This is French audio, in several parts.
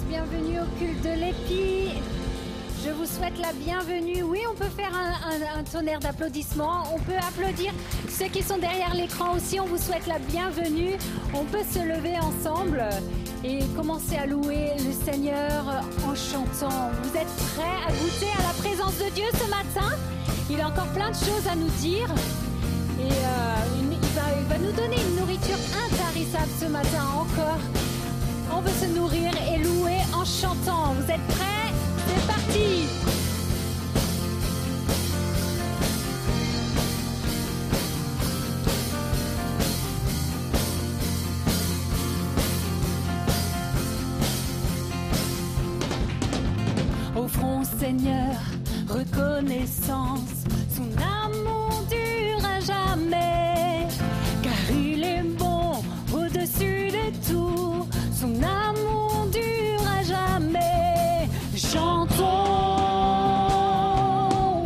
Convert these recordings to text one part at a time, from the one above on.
bienvenue au culte de l'Épi. Je vous souhaite la bienvenue. Oui, on peut faire un tonnerre d'applaudissements. On peut applaudir ceux qui sont derrière l'écran aussi. On vous souhaite la bienvenue. On peut se lever ensemble et commencer à louer le Seigneur en chantant. Vous êtes prêts à goûter à la présence de Dieu ce matin? Il a encore plein de choses à nous dire. Et il va nous donner une nourriture intarissable ce matin encore. On veut se nourrir et louer en chantant. Vous êtes prêts? C'est parti! Offrons Seigneur reconnaissance, son amour dure à jamais, car il est bon au-dessus de tout, son amour dure à jamais. Chantons,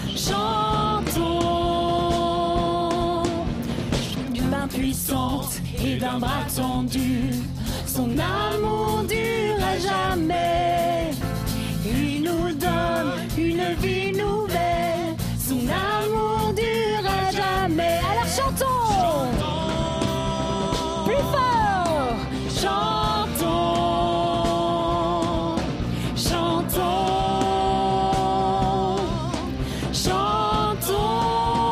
chantons, d'une main puissante et d'un bras tendu, son amour dure à jamais. Il nous donne une vie nouvelle, son amour dure à jamais. Alors chantons, plus fort, chantons, chantons, chantons.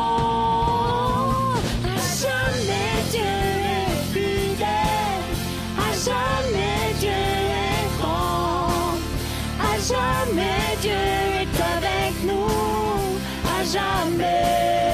À jamais Dieu est fidèle, à jamais Dieu est grand, à jamais Dieu est avec nous, à jamais.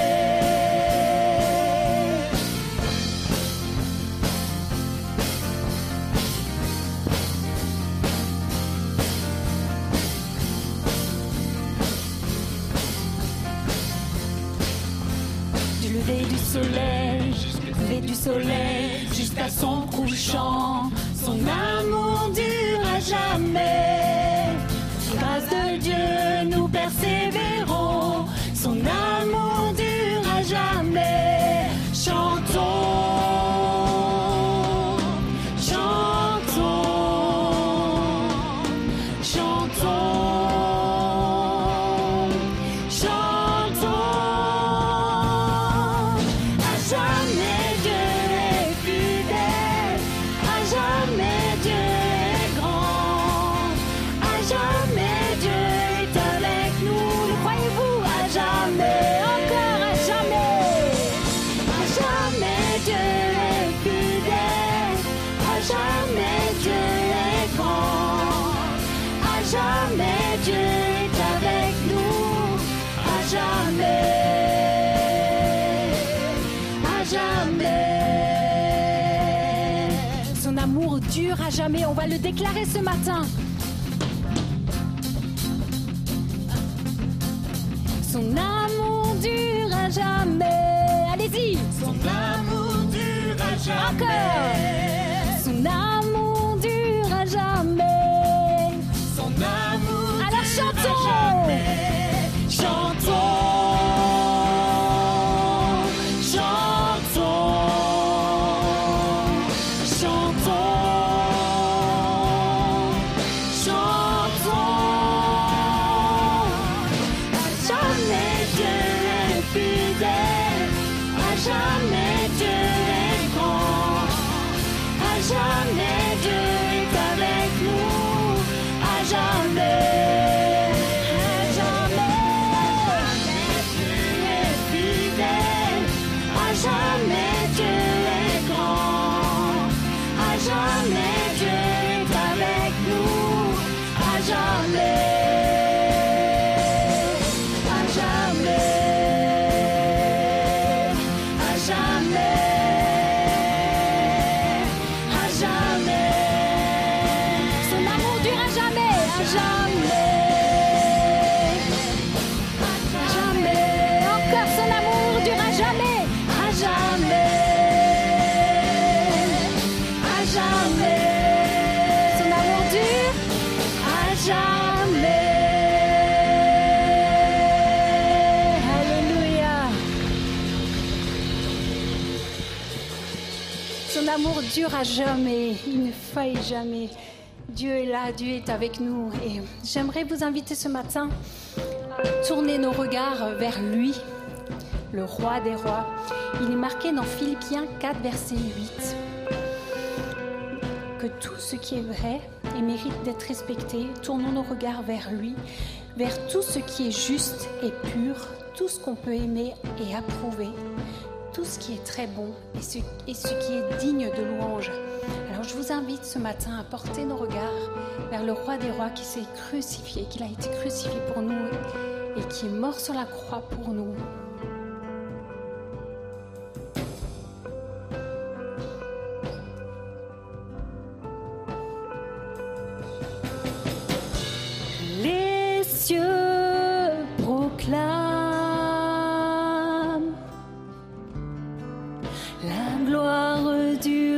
Du lever du soleil jusqu'à son couchant, son amour dure à jamais. Grâce de Dieu, nous persévérons, son amour dure à jamais. Chantons, chantons, chantons, chantons. À jamais Dieu est fidèle, à jamais Dieu est grand, à jamais Dieu est avec nous. Le croyez-vous? À jamais, encore à jamais. À jamais Dieu est fidèle, à jamais Dieu est grand, à jamais Dieu est avec nous, à jamais, à jamais. Son amour dure à jamais, on va le déclarer ce matin. Son amour dure à jamais. Allez-y. Son amour dure à jamais. Encore. Son amour dure à jamais. Son amour Alors dure chantons. à jamais. Chantons, chantons, chantons, chantons. À jamais Dieu est fidèle, à jamais Dieu est grand, à jamais Dieu est avec nous, à jamais, à jamais Dieu est fidèle, à jamais Dieu est grand, à jamais Dieu est avec nous, à jamais. À jamais, à jamais, à jamais. Son amour dure à jamais. À jamais. À jamais. Encore son amour dure à jamais. À jamais, à jamais. Son amour dure. À jamais. Alléluia. Son amour dure à jamais. Il ne faillit jamais. Dieu est là, Dieu est avec nous. Et j'aimerais vous inviter ce matin à tourner nos regards vers lui, le roi des rois. Il est marqué dans Philippiens 4, verset 8, que tout ce qui est vrai et mérite d'être respecté, tournons nos regards vers lui, vers tout ce qui est juste et pur, tout ce qu'on peut aimer et approuver, tout ce qui est très bon et ce qui est digne de louange. Alors je vous invite ce matin à porter nos regards vers le roi des rois qui s'est crucifié, qu'il a été crucifié pour nous et qui est mort sur la croix pour nous. Les cieux proclament la gloire du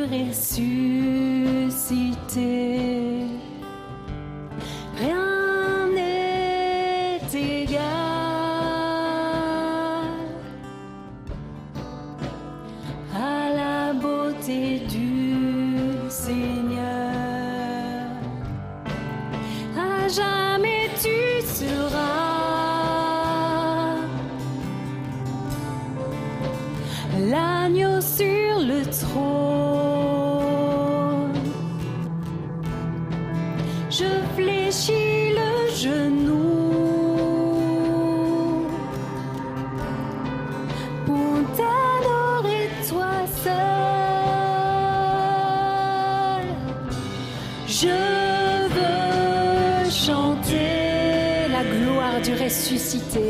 ressuscité. Rien n'est égal à la beauté du Seigneur. À jamais tu seras l'agneau sur le trône. Je fléchis le genou pour t'adorer toi seul. Je veux chanter la gloire du ressuscité.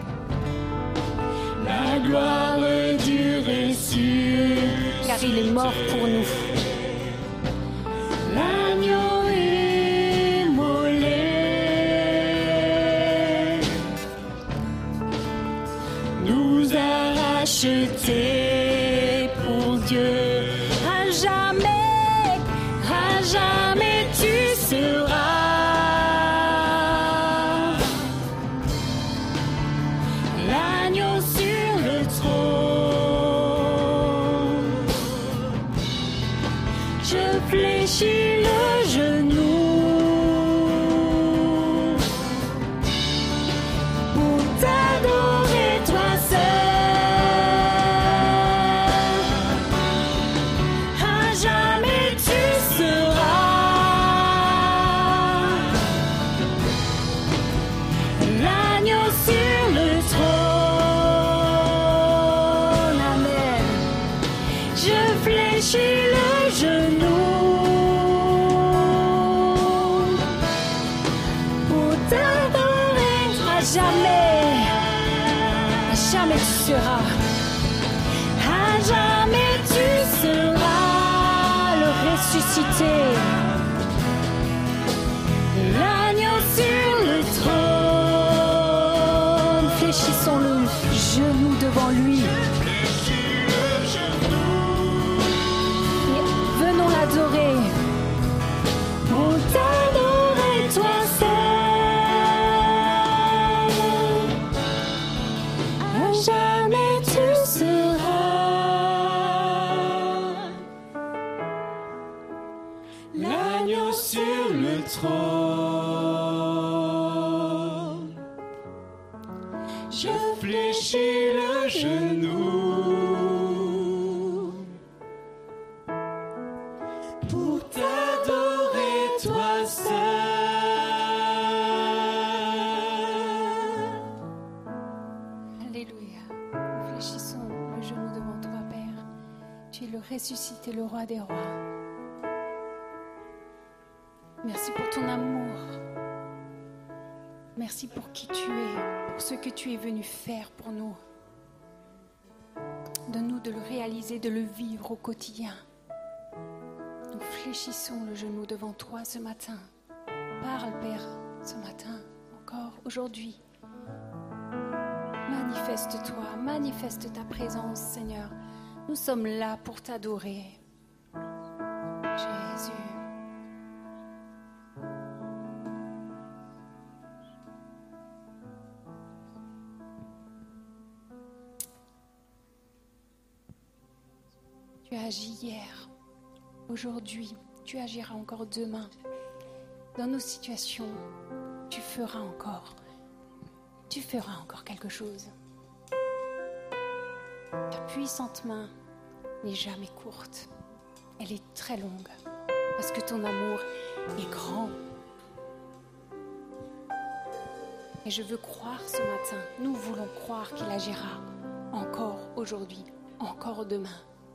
La gloire du ressuscité, car il est mort pour nous. L'agneau immolé nous a rachetés pour Dieu. À jamais tu seras l'agneau sur le trône. Je fléchis le genou pour t'adorer toi seul. À jamais tu seras l'agneau sur le trône. Amen. Je fléchis le genou pour t'adorer. À jamais tu seras. À jamais tu seras le ressuscité. L'agneau sur le trône. Fléchissons le genou devant lui. Et venons l'adorer. Pour t'adorer toi seul. À jamais tu seras L'agneau sur le trône. Je fléchis le genou pour t'adorer toi seul. Alléluia. Fléchissons le genou devant toi, Père. Tu es le ressuscité, le roi des rois. Merci pour ton amour. Merci pour qui tu es, pour ce que tu es venu faire pour nous. Donne-nous de le réaliser, de le vivre au quotidien. Nous fléchissons le genou devant toi ce matin. Parle, Père, ce matin, encore aujourd'hui. Manifeste-toi, manifeste ta présence, Seigneur. Nous sommes là pour t'adorer. Jésus. Tu as agi hier, aujourd'hui, tu agiras encore demain. dans nos situations, tu feras encore quelque chose. Ta puissante main n'est jamais courte, elle est très longue, parce que ton amour est grand. Et je veux croire ce matin, nous voulons croire qu'il agira encore aujourd'hui, encore demain.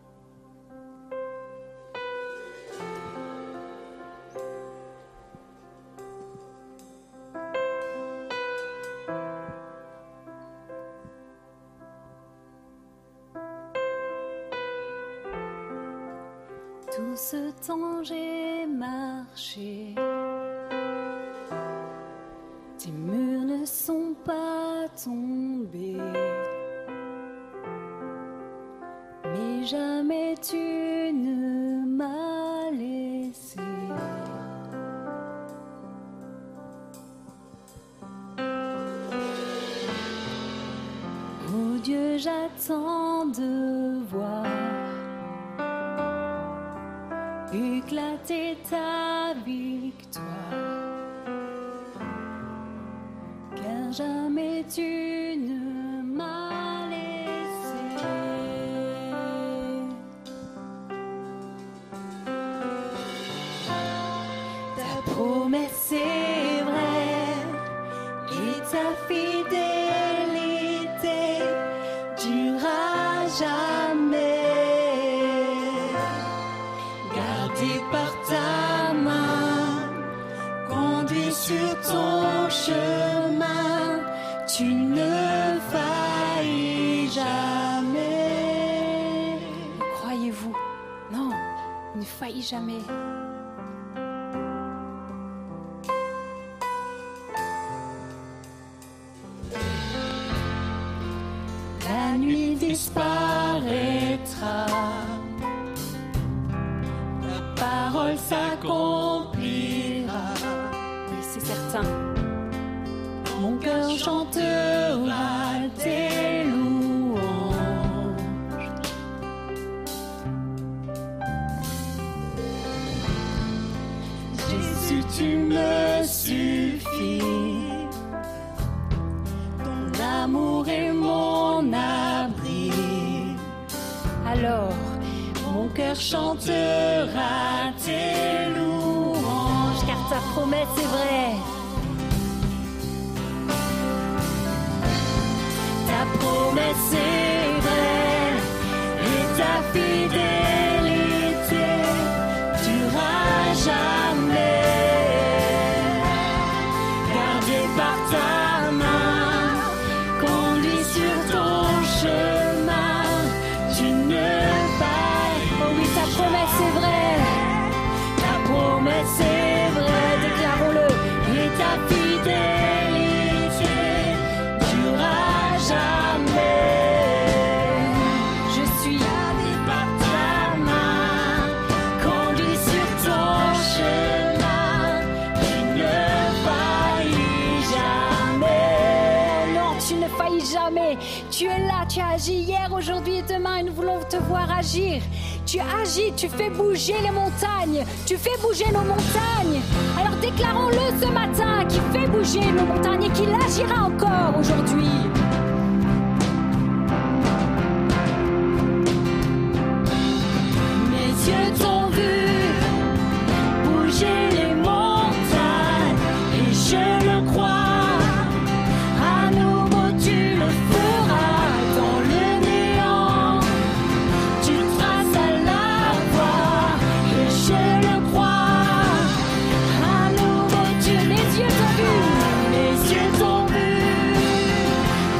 Tout ce temps j'ai marché, tes murs ne sont pas tombés, mais jamais tu ne m'as laissé. Oh Dieu, j'attends de voir éclater ta victoire, car jamais tu ne m'as laissé. Ta promesse est vraie et ta fidélité durera jamais. Par ta main, conduit sur ton chemin, tu ne faillis jamais. Croyez-vous? Non, ne faillis jamais. La nuit disparaîtra, parole s'accomplira. Oui, c'est certain. Mon cœur chantera tes louanges. Jésus, tu me suffis. Ton amour est mon abri. Alors, mon cœur chantera tes louanges, car ta promesse est vraie. Ta promesse est vraie et ta fidélité durera jamais. Gardé par ta main, conduit sur ton chemin, tu ne ta promesse est vraie, ta promesse est vraie, déclarons-le, et ta fidélité durera jamais. Je suis gardé par ta main, conduit sur ton chemin, tu ne faillis jamais. Non, tu ne faillis jamais, tu es là, tu as agi hier, aujourd'hui et demain, et nous voulons te voir agir. Tu agis, tu fais bouger les montagnes, tu fais bouger nos montagnes. Alors déclarons-le ce matin, qu'il fait bouger nos montagnes et qu'il agira encore aujourd'hui. Mes yeux t'ont vu bouger les montagnes et je le crois. À nouveau tu le feras dans le néant. Tu traces à la voie et je le crois. À nouveau tu, mes yeux t'ont vu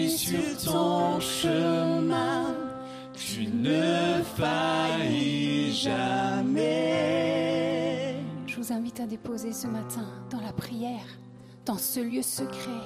sur ton chemin, tu ne faillis jamais. Je vous invite à déposer ce matin dans la prière, dans ce lieu secret,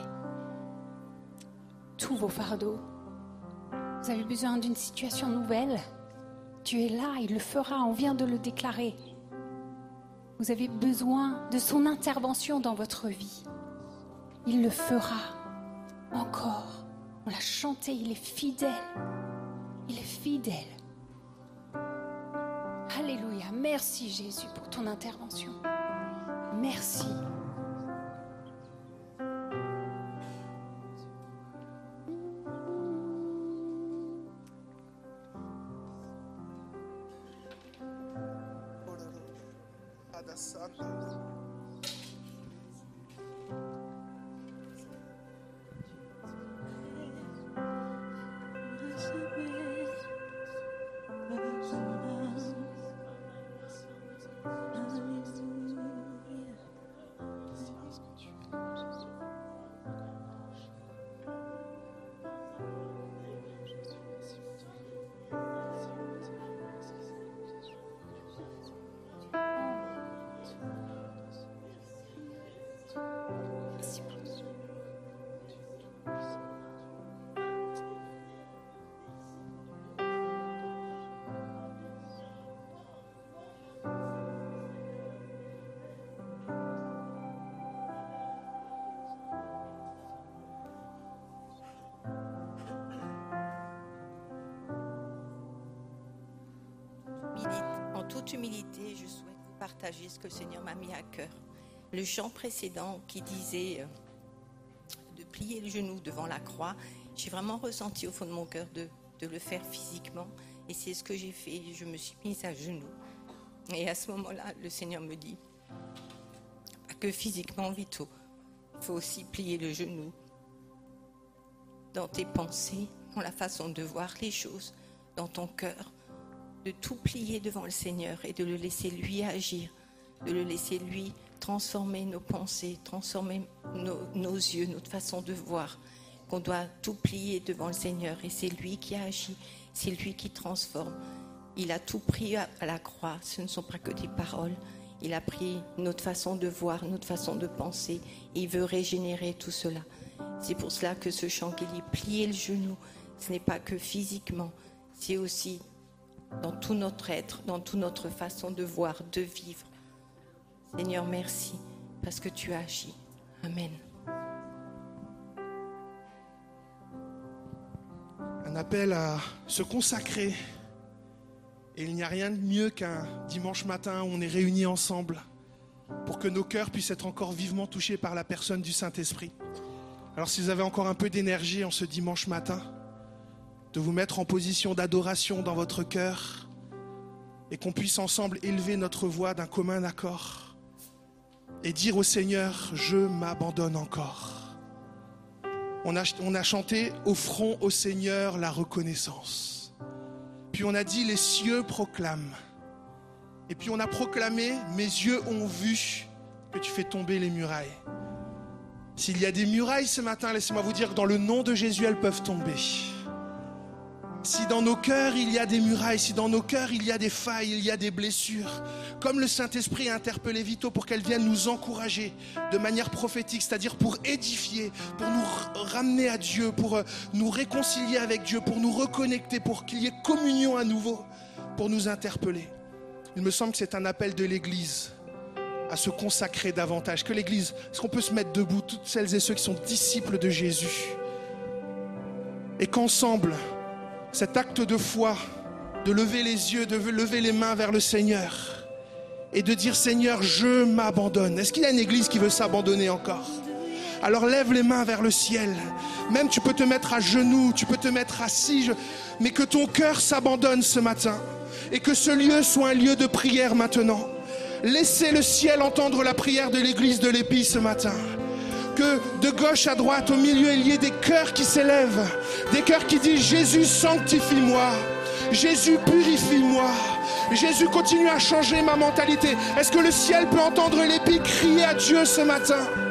tous vos fardeaux. Vous avez besoin d'une situation nouvelle. Dieu est là, il le fera, on vient de le déclarer. Vous avez besoin de son intervention dans votre vie. Il le fera encore. On l'a chanté, il est fidèle. Il est fidèle. Alléluia. Merci Jésus pour ton intervention. Merci. En toute humilité, je souhaite vous partager ce que le Seigneur m'a mis à cœur. Le chant précédent qui disait de plier le genou devant la croix, j'ai vraiment ressenti au fond de mon cœur de le faire physiquement. Et c'est ce que j'ai fait. Je me suis mise à genoux. Et à ce moment-là, le Seigneur me dit, pas que physiquement, Vito, il faut aussi plier le genou dans tes pensées, dans la façon de voir les choses, dans ton cœur, de tout plier devant le Seigneur et de le laisser lui agir, de le laisser lui transformer nos pensées, transformer nos yeux, notre façon de voir, qu'on doit tout plier devant le Seigneur et c'est lui qui agit, c'est lui qui transforme. Il a tout pris à la croix, ce ne sont pas que des paroles, il a pris notre façon de voir, notre façon de penser et il veut régénérer tout cela. C'est pour cela que ce chant qui dit plier le genou, ce n'est pas que physiquement, c'est aussi dans tout notre être, dans toute notre façon de voir, de vivre. Seigneur, merci parce que tu agis. Amen. Un appel à se consacrer. Et il n'y a rien de mieux qu'un dimanche matin où on est réunis ensemble pour que nos cœurs puissent être encore vivement touchés par la personne du Saint-Esprit. Alors si vous avez encore un peu d'énergie en ce dimanche matin, de vous mettre en position d'adoration dans votre cœur et qu'on puisse ensemble élever notre voix d'un commun accord et dire au Seigneur, je m'abandonne encore. On a chanté, offrons au Seigneur la reconnaissance. Puis on a dit, les cieux proclament. Et puis on a proclamé, mes yeux ont vu que tu fais tomber les murailles. S'il y a des murailles ce matin, laissez-moi vous dire que dans le nom de Jésus, elles peuvent tomber. Si dans nos cœurs il y a des murailles, si dans nos cœurs il y a des failles, il y a des blessures, comme le Saint-Esprit a interpellé Vito pour qu'elle vienne nous encourager de manière prophétique, c'est-à-dire pour édifier, pour nous ramener à Dieu, pour nous réconcilier avec Dieu, pour nous reconnecter, pour qu'il y ait communion à nouveau, pour nous interpeller. Il me semble que c'est un appel de l'Église à se consacrer davantage. Que l'Église, est-ce qu'on peut se mettre debout, toutes celles et ceux qui sont disciples de Jésus, et qu'ensemble, cet acte de foi, de lever les yeux, de lever les mains vers le Seigneur et de dire Seigneur, je m'abandonne. Est-ce qu'il y a une église qui veut s'abandonner encore? Alors lève les mains vers le ciel. Même tu peux te mettre à genoux, tu peux te mettre assis, mais que ton cœur s'abandonne ce matin et que ce lieu soit un lieu de prière maintenant. Laissez le ciel entendre la prière de l'église de l'Épi ce matin. Que de gauche à droite, au milieu, il y ait des cœurs qui s'élèvent, des cœurs qui disent Jésus, sanctifie-moi, Jésus, purifie-moi, Jésus, continue à changer ma mentalité. Est-ce que le ciel peut entendre l'Épi crier à Dieu ce matin?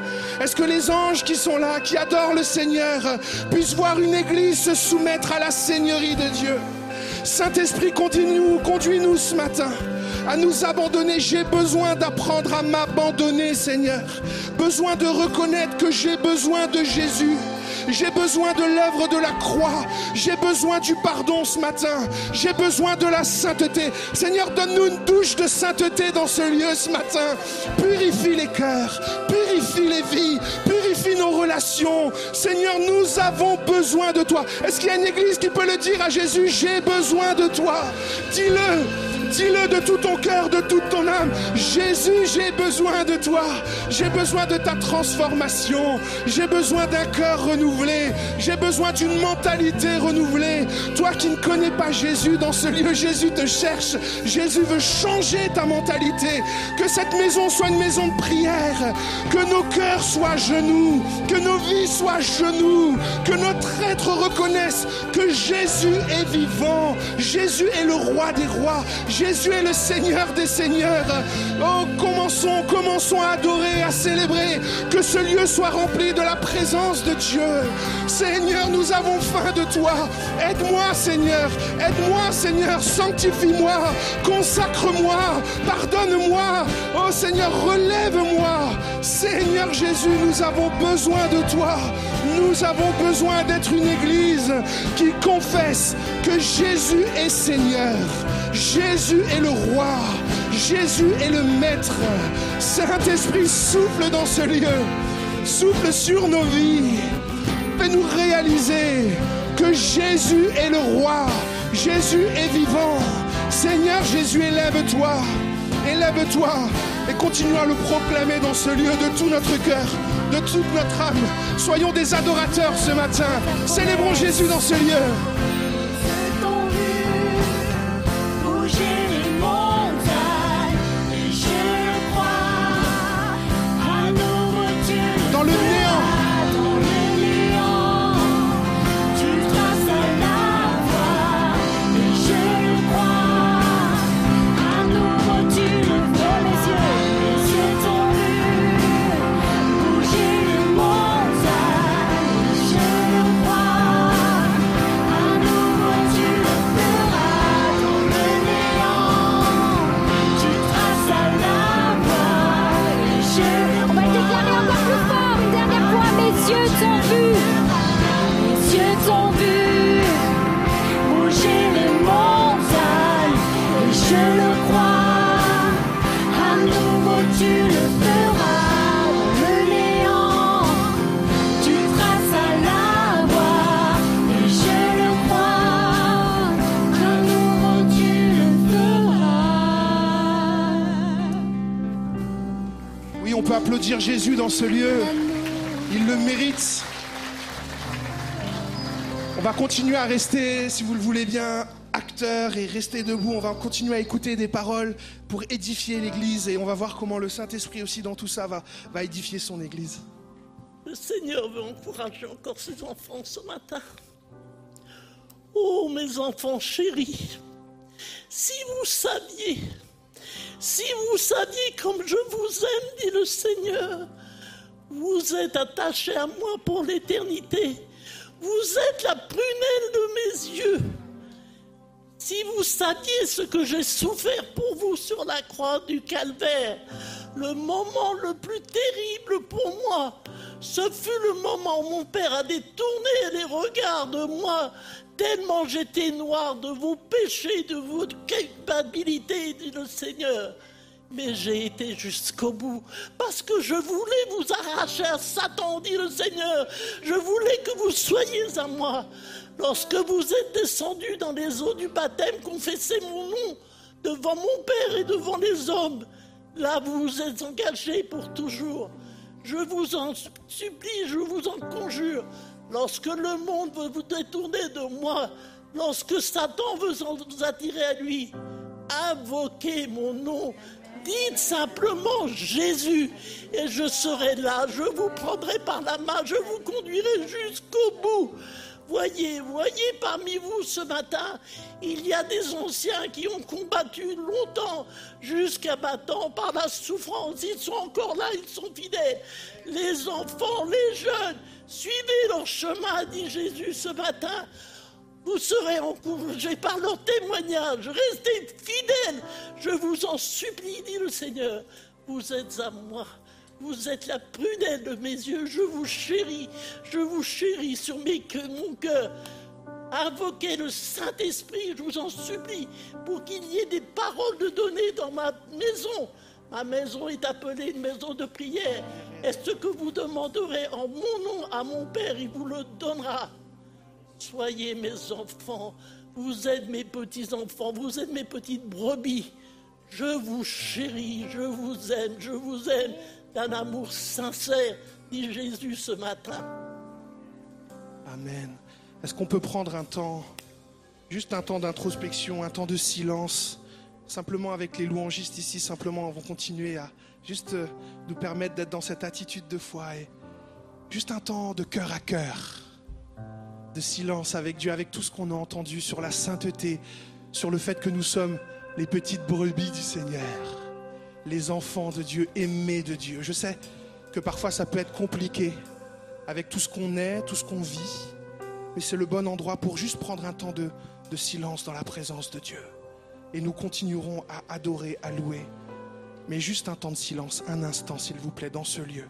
Est-ce que les anges qui sont là, qui adorent le Seigneur, puissent voir une église se soumettre à la Seigneurie de Dieu? Saint-Esprit, conduis-nous ce matin à nous abandonner. J'ai besoin d'apprendre à m'abandonner, Seigneur. Besoin de reconnaître que j'ai besoin de Jésus. J'ai besoin de l'œuvre de la croix. J'ai besoin du pardon ce matin. J'ai besoin de la sainteté. Seigneur, donne-nous une douche de sainteté dans ce lieu ce matin. Purifie les cœurs, purifie les vies, purifie nos relations. Seigneur, nous avons besoin de toi. Est-ce qu'il y a une église qui peut le dire à Jésus? J'ai besoin de toi. Dis-le. Dis-le de tout ton cœur, de toute ton âme. Jésus, j'ai besoin de toi. J'ai besoin de ta transformation. J'ai besoin d'un cœur renouvelé. J'ai besoin d'une mentalité renouvelée. Toi qui ne connais pas Jésus dans ce lieu, Jésus te cherche. Jésus veut changer ta mentalité. Que cette maison soit une maison de prière. Que nos cœurs soient à genoux. Que nos vies soient à genoux. Que notre être reconnaisse que Jésus est vivant. Jésus est le roi des rois. Jésus est le Seigneur des Seigneurs. Oh, commençons à adorer, à célébrer. Que ce lieu soit rempli de la présence de Dieu. Seigneur, nous avons faim de toi. Aide-moi, Seigneur. Aide-moi, Seigneur. Sanctifie-moi. Consacre-moi. Pardonne-moi. Oh, Seigneur, relève-moi. Seigneur Jésus, nous avons besoin de toi. Nous avons besoin d'être une église qui confesse que Jésus est Seigneur. Jésus est le roi. Jésus est le maître. Saint-Esprit, souffle dans ce lieu. Souffle sur nos vies. Fais-nous réaliser que Jésus est le roi. Jésus est vivant. Seigneur Jésus, élève-toi. Élève-toi et continue à le proclamer dans ce lieu de tout notre cœur, de toute notre âme. Soyons des adorateurs ce matin. Célébrons Jésus dans ce lieu. Dans le néant. On peut applaudir Jésus dans ce lieu. Il le mérite. On va continuer à rester, si vous le voulez bien, acteurs et rester debout. On va continuer à écouter des paroles pour édifier l'Église et on va voir comment le Saint-Esprit aussi dans tout ça va édifier son Église. Le Seigneur veut encourager encore ses enfants ce matin. Oh mes enfants chéris, si vous saviez comme je vous aime, dit le Seigneur, vous êtes attachés à moi pour l'éternité. Vous êtes la prunelle de mes yeux. Si vous saviez ce que j'ai souffert pour vous sur la croix du Calvaire, le moment le plus terrible pour moi, ce fut le moment où mon Père a détourné les regards de moi, tellement j'étais noir de vos péchés, de votre culpabilité, dit le Seigneur. Mais j'ai été jusqu'au bout, parce que je voulais vous arracher à Satan, dit le Seigneur. Je voulais que vous soyez à moi. Lorsque vous êtes descendus dans les eaux du baptême, confessez mon nom devant mon Père et devant les hommes. Là, vous vous êtes engagés pour toujours. Je vous en supplie, je vous en conjure. Lorsque le monde veut vous détourner de moi, lorsque Satan veut vous attirer à lui, invoquez mon nom. Dites simplement Jésus et je serai là. Je vous prendrai par la main, je vous conduirai jusqu'au bout. Voyez parmi vous ce matin, il y a des anciens qui ont combattu longtemps, jusqu'à maintenant par la souffrance. Ils sont encore là, ils sont fidèles. Les enfants, les jeunes, suivez leur chemin, dit Jésus ce matin. Vous serez encouragés par leur témoignage. Restez fidèles, je vous en supplie, dit le Seigneur. Vous êtes à moi. Vous êtes la prunelle de mes yeux, je vous chéris sur mon cœur. Invoquez le Saint-Esprit, je vous en supplie, pour qu'il y ait des paroles de donner dans ma maison. Ma maison est appelée une maison de prière. Et ce que vous demanderez en mon nom à mon Père, il vous le donnera. Soyez mes enfants, vous êtes mes petits-enfants, vous êtes mes petites brebis. Je vous chéris, je vous aime. D'un amour sincère, dit Jésus ce matin. Amen. Est-ce qu'on peut prendre un temps, juste un temps d'introspection, un temps de silence, simplement avec les louangistes ici, simplement on va continuer à juste nous permettre d'être dans cette attitude de foi et juste un temps de cœur à cœur, de silence avec Dieu, avec tout ce qu'on a entendu sur la sainteté, sur le fait que nous sommes les petites brebis du Seigneur. Les enfants de Dieu, aimés de Dieu. Je sais que parfois ça peut être compliqué avec tout ce qu'on est, tout ce qu'on vit, mais c'est le bon endroit pour juste prendre un temps de silence dans la présence de Dieu. Et nous continuerons à adorer, à louer. Mais juste un temps de silence, un instant s'il vous plaît, dans ce lieu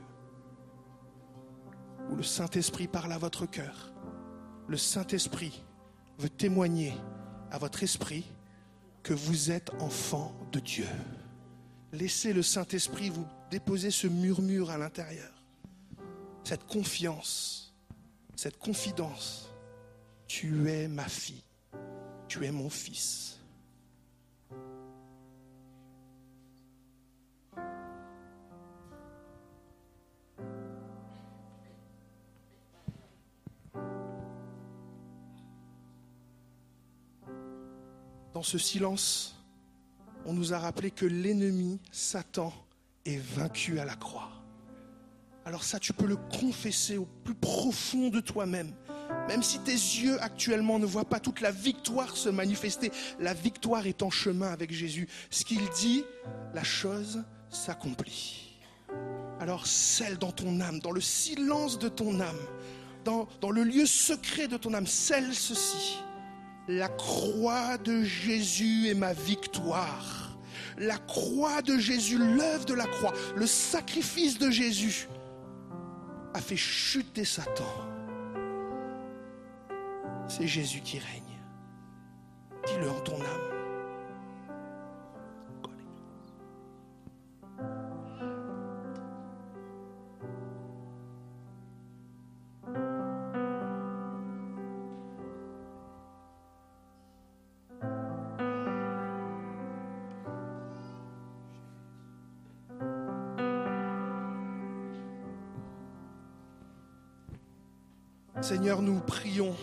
où le Saint-Esprit parle à votre cœur. Le Saint-Esprit veut témoigner à votre esprit que vous êtes enfant de Dieu. Laissez le Saint-Esprit vous déposer ce murmure à l'intérieur. Cette confiance, cette confidence. Tu es ma fille, tu es mon fils. Dans ce silence, on nous a rappelé que l'ennemi, Satan, est vaincu à la croix. Alors ça, tu peux le confesser au plus profond de toi-même. Même si tes yeux actuellement ne voient pas toute la victoire se manifester, la victoire est en chemin avec Jésus. Ce qu'il dit, la chose s'accomplit. Alors scelle dans ton âme, dans le silence de ton âme, dans le lieu secret de ton âme, scelle ceci. La croix de Jésus est ma victoire. La croix de Jésus, l'œuvre de la croix, le sacrifice de Jésus a fait chuter Satan. C'est Jésus qui règne. Dis-le en ton âme. Seigneur, nous prions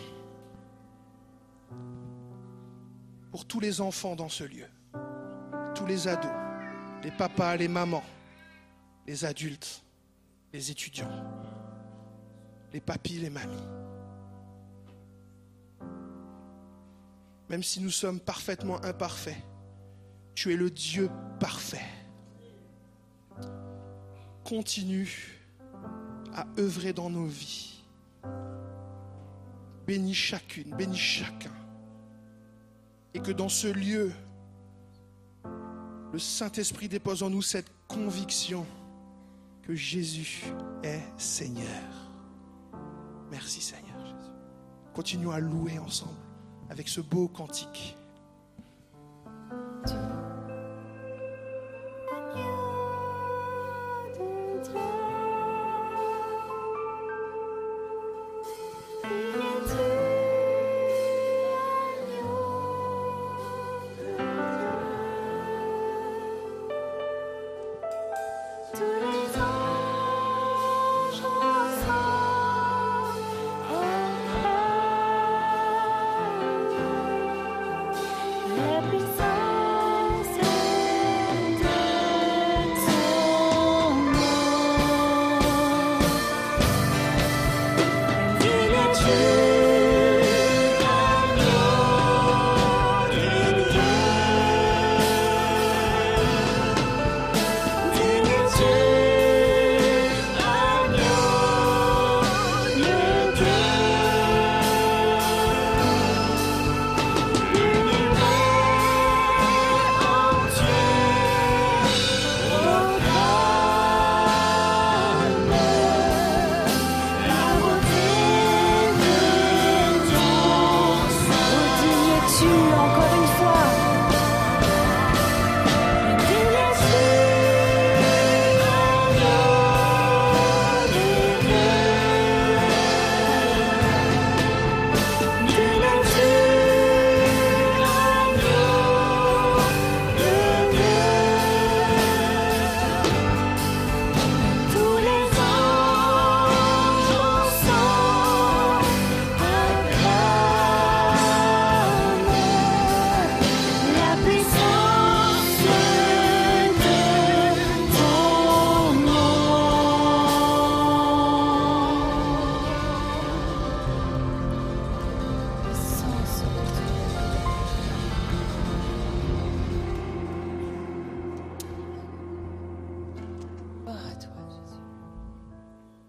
pour tous les enfants dans ce lieu, tous les ados, les papas, les mamans, les adultes, les étudiants, les papis, les mamies. Même si nous sommes parfaitement imparfaits, tu es le Dieu parfait. Continue à œuvrer dans nos vies. Bénis chacune, bénis chacun. Et que dans ce lieu, le Saint-Esprit dépose en nous cette conviction que Jésus est Seigneur. Merci Seigneur Jésus. Continuons à louer ensemble avec ce beau cantique.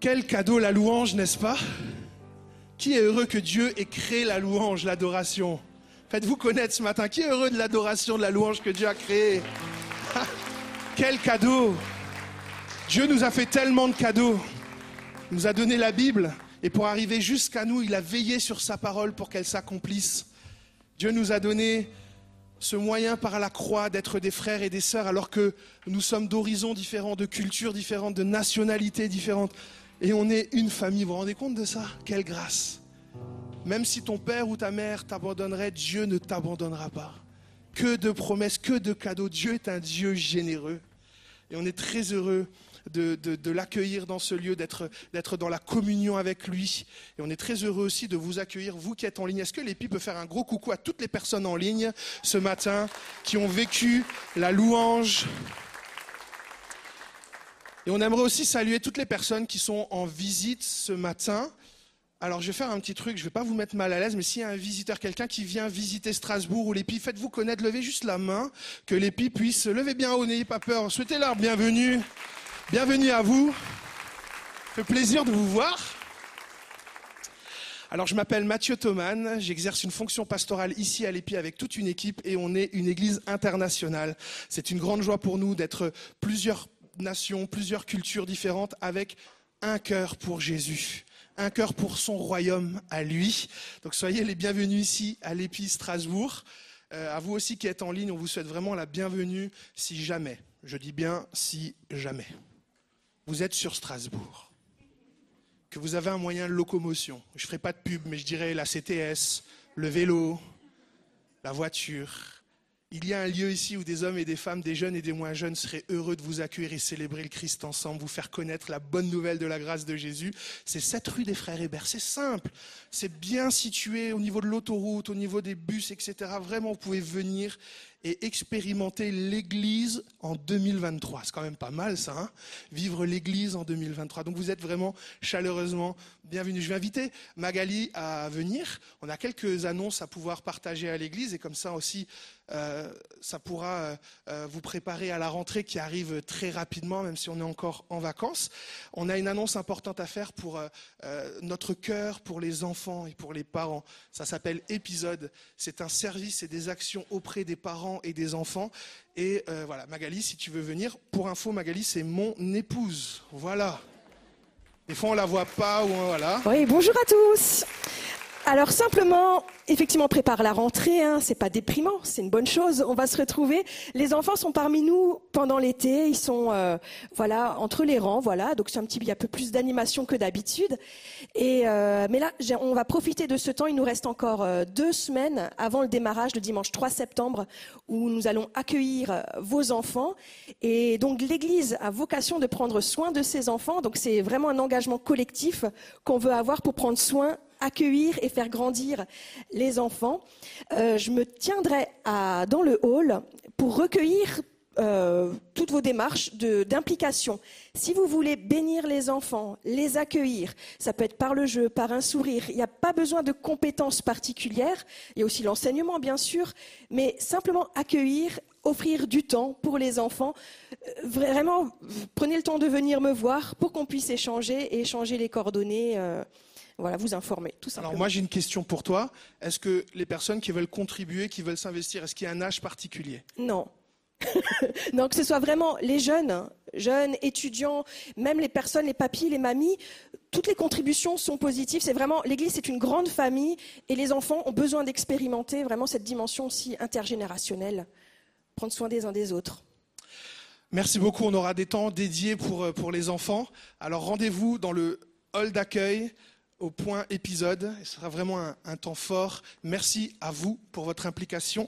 Quel cadeau la louange, n'est-ce pas? Qui est heureux que Dieu ait créé la louange, l'adoration? Faites-vous connaître ce matin. Qui est heureux de l'adoration, de la louange que Dieu a créée? Quel cadeau! Dieu nous a fait tellement de cadeaux. Il nous a donné la Bible. Et pour arriver jusqu'à nous, il a veillé sur sa parole pour qu'elle s'accomplisse. Dieu nous a donné ce moyen par la croix d'être des frères et des sœurs alors que nous sommes d'horizons différents, de cultures différentes, de nationalités différentes. Et on est une famille, vous vous rendez compte de ça? Quelle grâce! Même si ton père ou ta mère t'abandonnerait, Dieu ne t'abandonnera pas. Que de promesses, que de cadeaux. Dieu est un Dieu généreux. Et on est très heureux de l'accueillir dans ce lieu, d'être dans la communion avec lui. Et on est très heureux aussi de vous accueillir, vous qui êtes en ligne. Est-ce que l'Épi peut faire un gros coucou à toutes les personnes en ligne ce matin qui ont vécu la louange? Et on aimerait aussi saluer toutes les personnes qui sont en visite ce matin. Alors je vais faire un petit truc, je ne vais pas vous mettre mal à l'aise, mais s'il y a un visiteur, quelqu'un qui vient visiter Strasbourg ou l'Épi, faites-vous connaître, levez juste la main, que l'Épi puisse lever bien haut, n'ayez pas peur, souhaitez-leur bienvenue. Bienvenue à vous, ça fait plaisir de vous voir. Alors je m'appelle Mathieu Thoman, j'exerce une fonction pastorale ici à l'Épi avec toute une équipe et on est une église internationale. C'est une grande joie pour nous d'être plusieurs nations, plusieurs cultures différentes avec un cœur pour Jésus. Un cœur pour son royaume à lui. Donc soyez les bienvenus ici à l'Épi Strasbourg. À vous aussi qui êtes en ligne, on vous souhaite vraiment la bienvenue si jamais, je dis bien si jamais, vous êtes sur Strasbourg, que vous avez un moyen de locomotion. Je ne ferai pas de pub, mais je dirais la CTS, le vélo, la voiture. Il y a un lieu ici où des hommes et des femmes, des jeunes et des moins jeunes seraient heureux de vous accueillir et célébrer le Christ ensemble, vous faire connaître la bonne nouvelle de la grâce de Jésus. C'est cette rue des Frères Hébert, c'est simple, c'est bien situé au niveau de l'autoroute, au niveau des bus, etc. Vraiment, vous pouvez venir et expérimenter l'église en 2023. C'est quand même pas mal ça, hein? Vivre l'église en 2023. Donc vous êtes vraiment chaleureusement bienvenus. Je vais inviter Magali à venir. On a quelques annonces à pouvoir partager à l'église et comme ça aussi, ça pourra vous préparer à la rentrée qui arrive très rapidement, même si on est encore en vacances. On a une annonce importante à faire pour notre cœur, pour les enfants et pour les parents. Ça s'appelle Épisode. C'est un service et des actions auprès des parents et des enfants. Et voilà, Magali, si tu veux venir. Pour info, Magali, c'est mon épouse. Voilà. Des fois, on la voit pas ou voilà. Oui, bonjour à tous. Alors simplement, effectivement, on prépare la rentrée, hein, c'est pas déprimant, c'est une bonne chose. On va se retrouver. Les enfants sont parmi nous pendant l'été, ils sont voilà entre les rangs, voilà. Donc c'est il y a un peu plus d'animation que d'habitude. Et mais là, on va profiter de ce temps. Il nous reste encore 2 semaines avant le démarrage, le dimanche 3 septembre, où nous allons accueillir vos enfants. Et donc l'Église a vocation de prendre soin de ses enfants. Donc c'est vraiment un engagement collectif qu'on veut avoir pour prendre soin, accueillir et faire grandir les enfants. Je me tiendrai dans le hall pour recueillir toutes vos démarches d'implication. Si vous voulez bénir les enfants, les accueillir, ça peut être par le jeu, par un sourire. Il n'y a pas besoin de compétences particulières. Il y a aussi l'enseignement, bien sûr, mais simplement accueillir, offrir du temps pour les enfants. Vraiment, prenez le temps de venir me voir pour qu'on puisse échanger et échanger les coordonnées. Voilà, vous informer, tout simplement. Alors moi, j'ai une question pour toi. Est-ce que les personnes qui veulent contribuer, qui veulent s'investir, est-ce qu'il y a un âge particulier? Non. Non, que ce soit vraiment les jeunes, étudiants, même les personnes, les papis, les mamies, toutes les contributions sont positives. C'est vraiment, l'Église, c'est une grande famille et les enfants ont besoin d'expérimenter vraiment cette dimension aussi intergénérationnelle, prendre soin des uns des autres. Merci beaucoup. On aura des temps dédiés pour les enfants. Alors rendez-vous dans le hall d'accueil au point épisode. Ce sera vraiment un temps fort. Merci à vous pour votre implication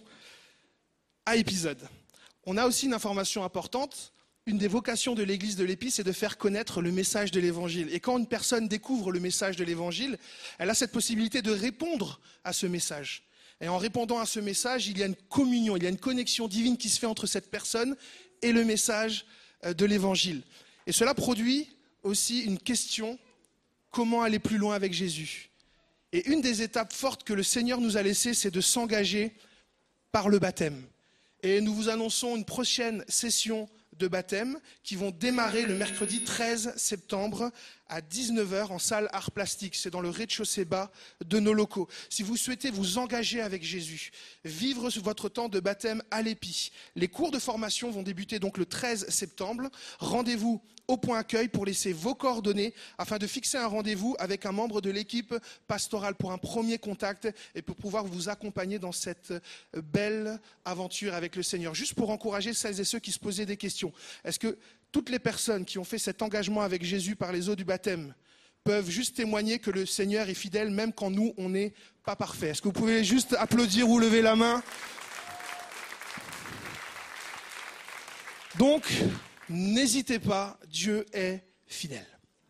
à épisode. On a aussi une information importante. Une des vocations de l'église de l'Épi, c'est de faire connaître le message de l'évangile. Et quand une personne découvre le message de l'évangile, elle a cette possibilité de répondre à ce message. Et en répondant à ce message, il y a une communion, il y a une connexion divine qui se fait entre cette personne et le message de l'évangile. Et cela produit aussi une question: comment aller plus loin avec Jésus? Et une des étapes fortes que le Seigneur nous a laissées, c'est de s'engager par le baptême. Et nous vous annonçons une prochaine session de baptême qui vont démarrer le mercredi 13 septembre à 19h en salle art plastique. C'est dans le rez-de-chaussée bas de nos locaux. Si vous souhaitez vous engager avec Jésus, vivre votre temps de baptême à l'Épi, les cours de formation vont débuter donc le 13 septembre. Rendez-vous au point accueil pour laisser vos coordonnées afin de fixer un rendez-vous avec un membre de l'équipe pastorale pour un premier contact et pour pouvoir vous accompagner dans cette belle aventure avec le Seigneur. Juste pour encourager celles et ceux qui se posaient des questions. Est-ce que toutes les personnes qui ont fait cet engagement avec Jésus par les eaux du baptême peuvent juste témoigner que le Seigneur est fidèle même quand nous, on n'est pas parfait? Est-ce que vous pouvez juste applaudir ou lever la main? Donc, n'hésitez pas, Dieu est fidèle.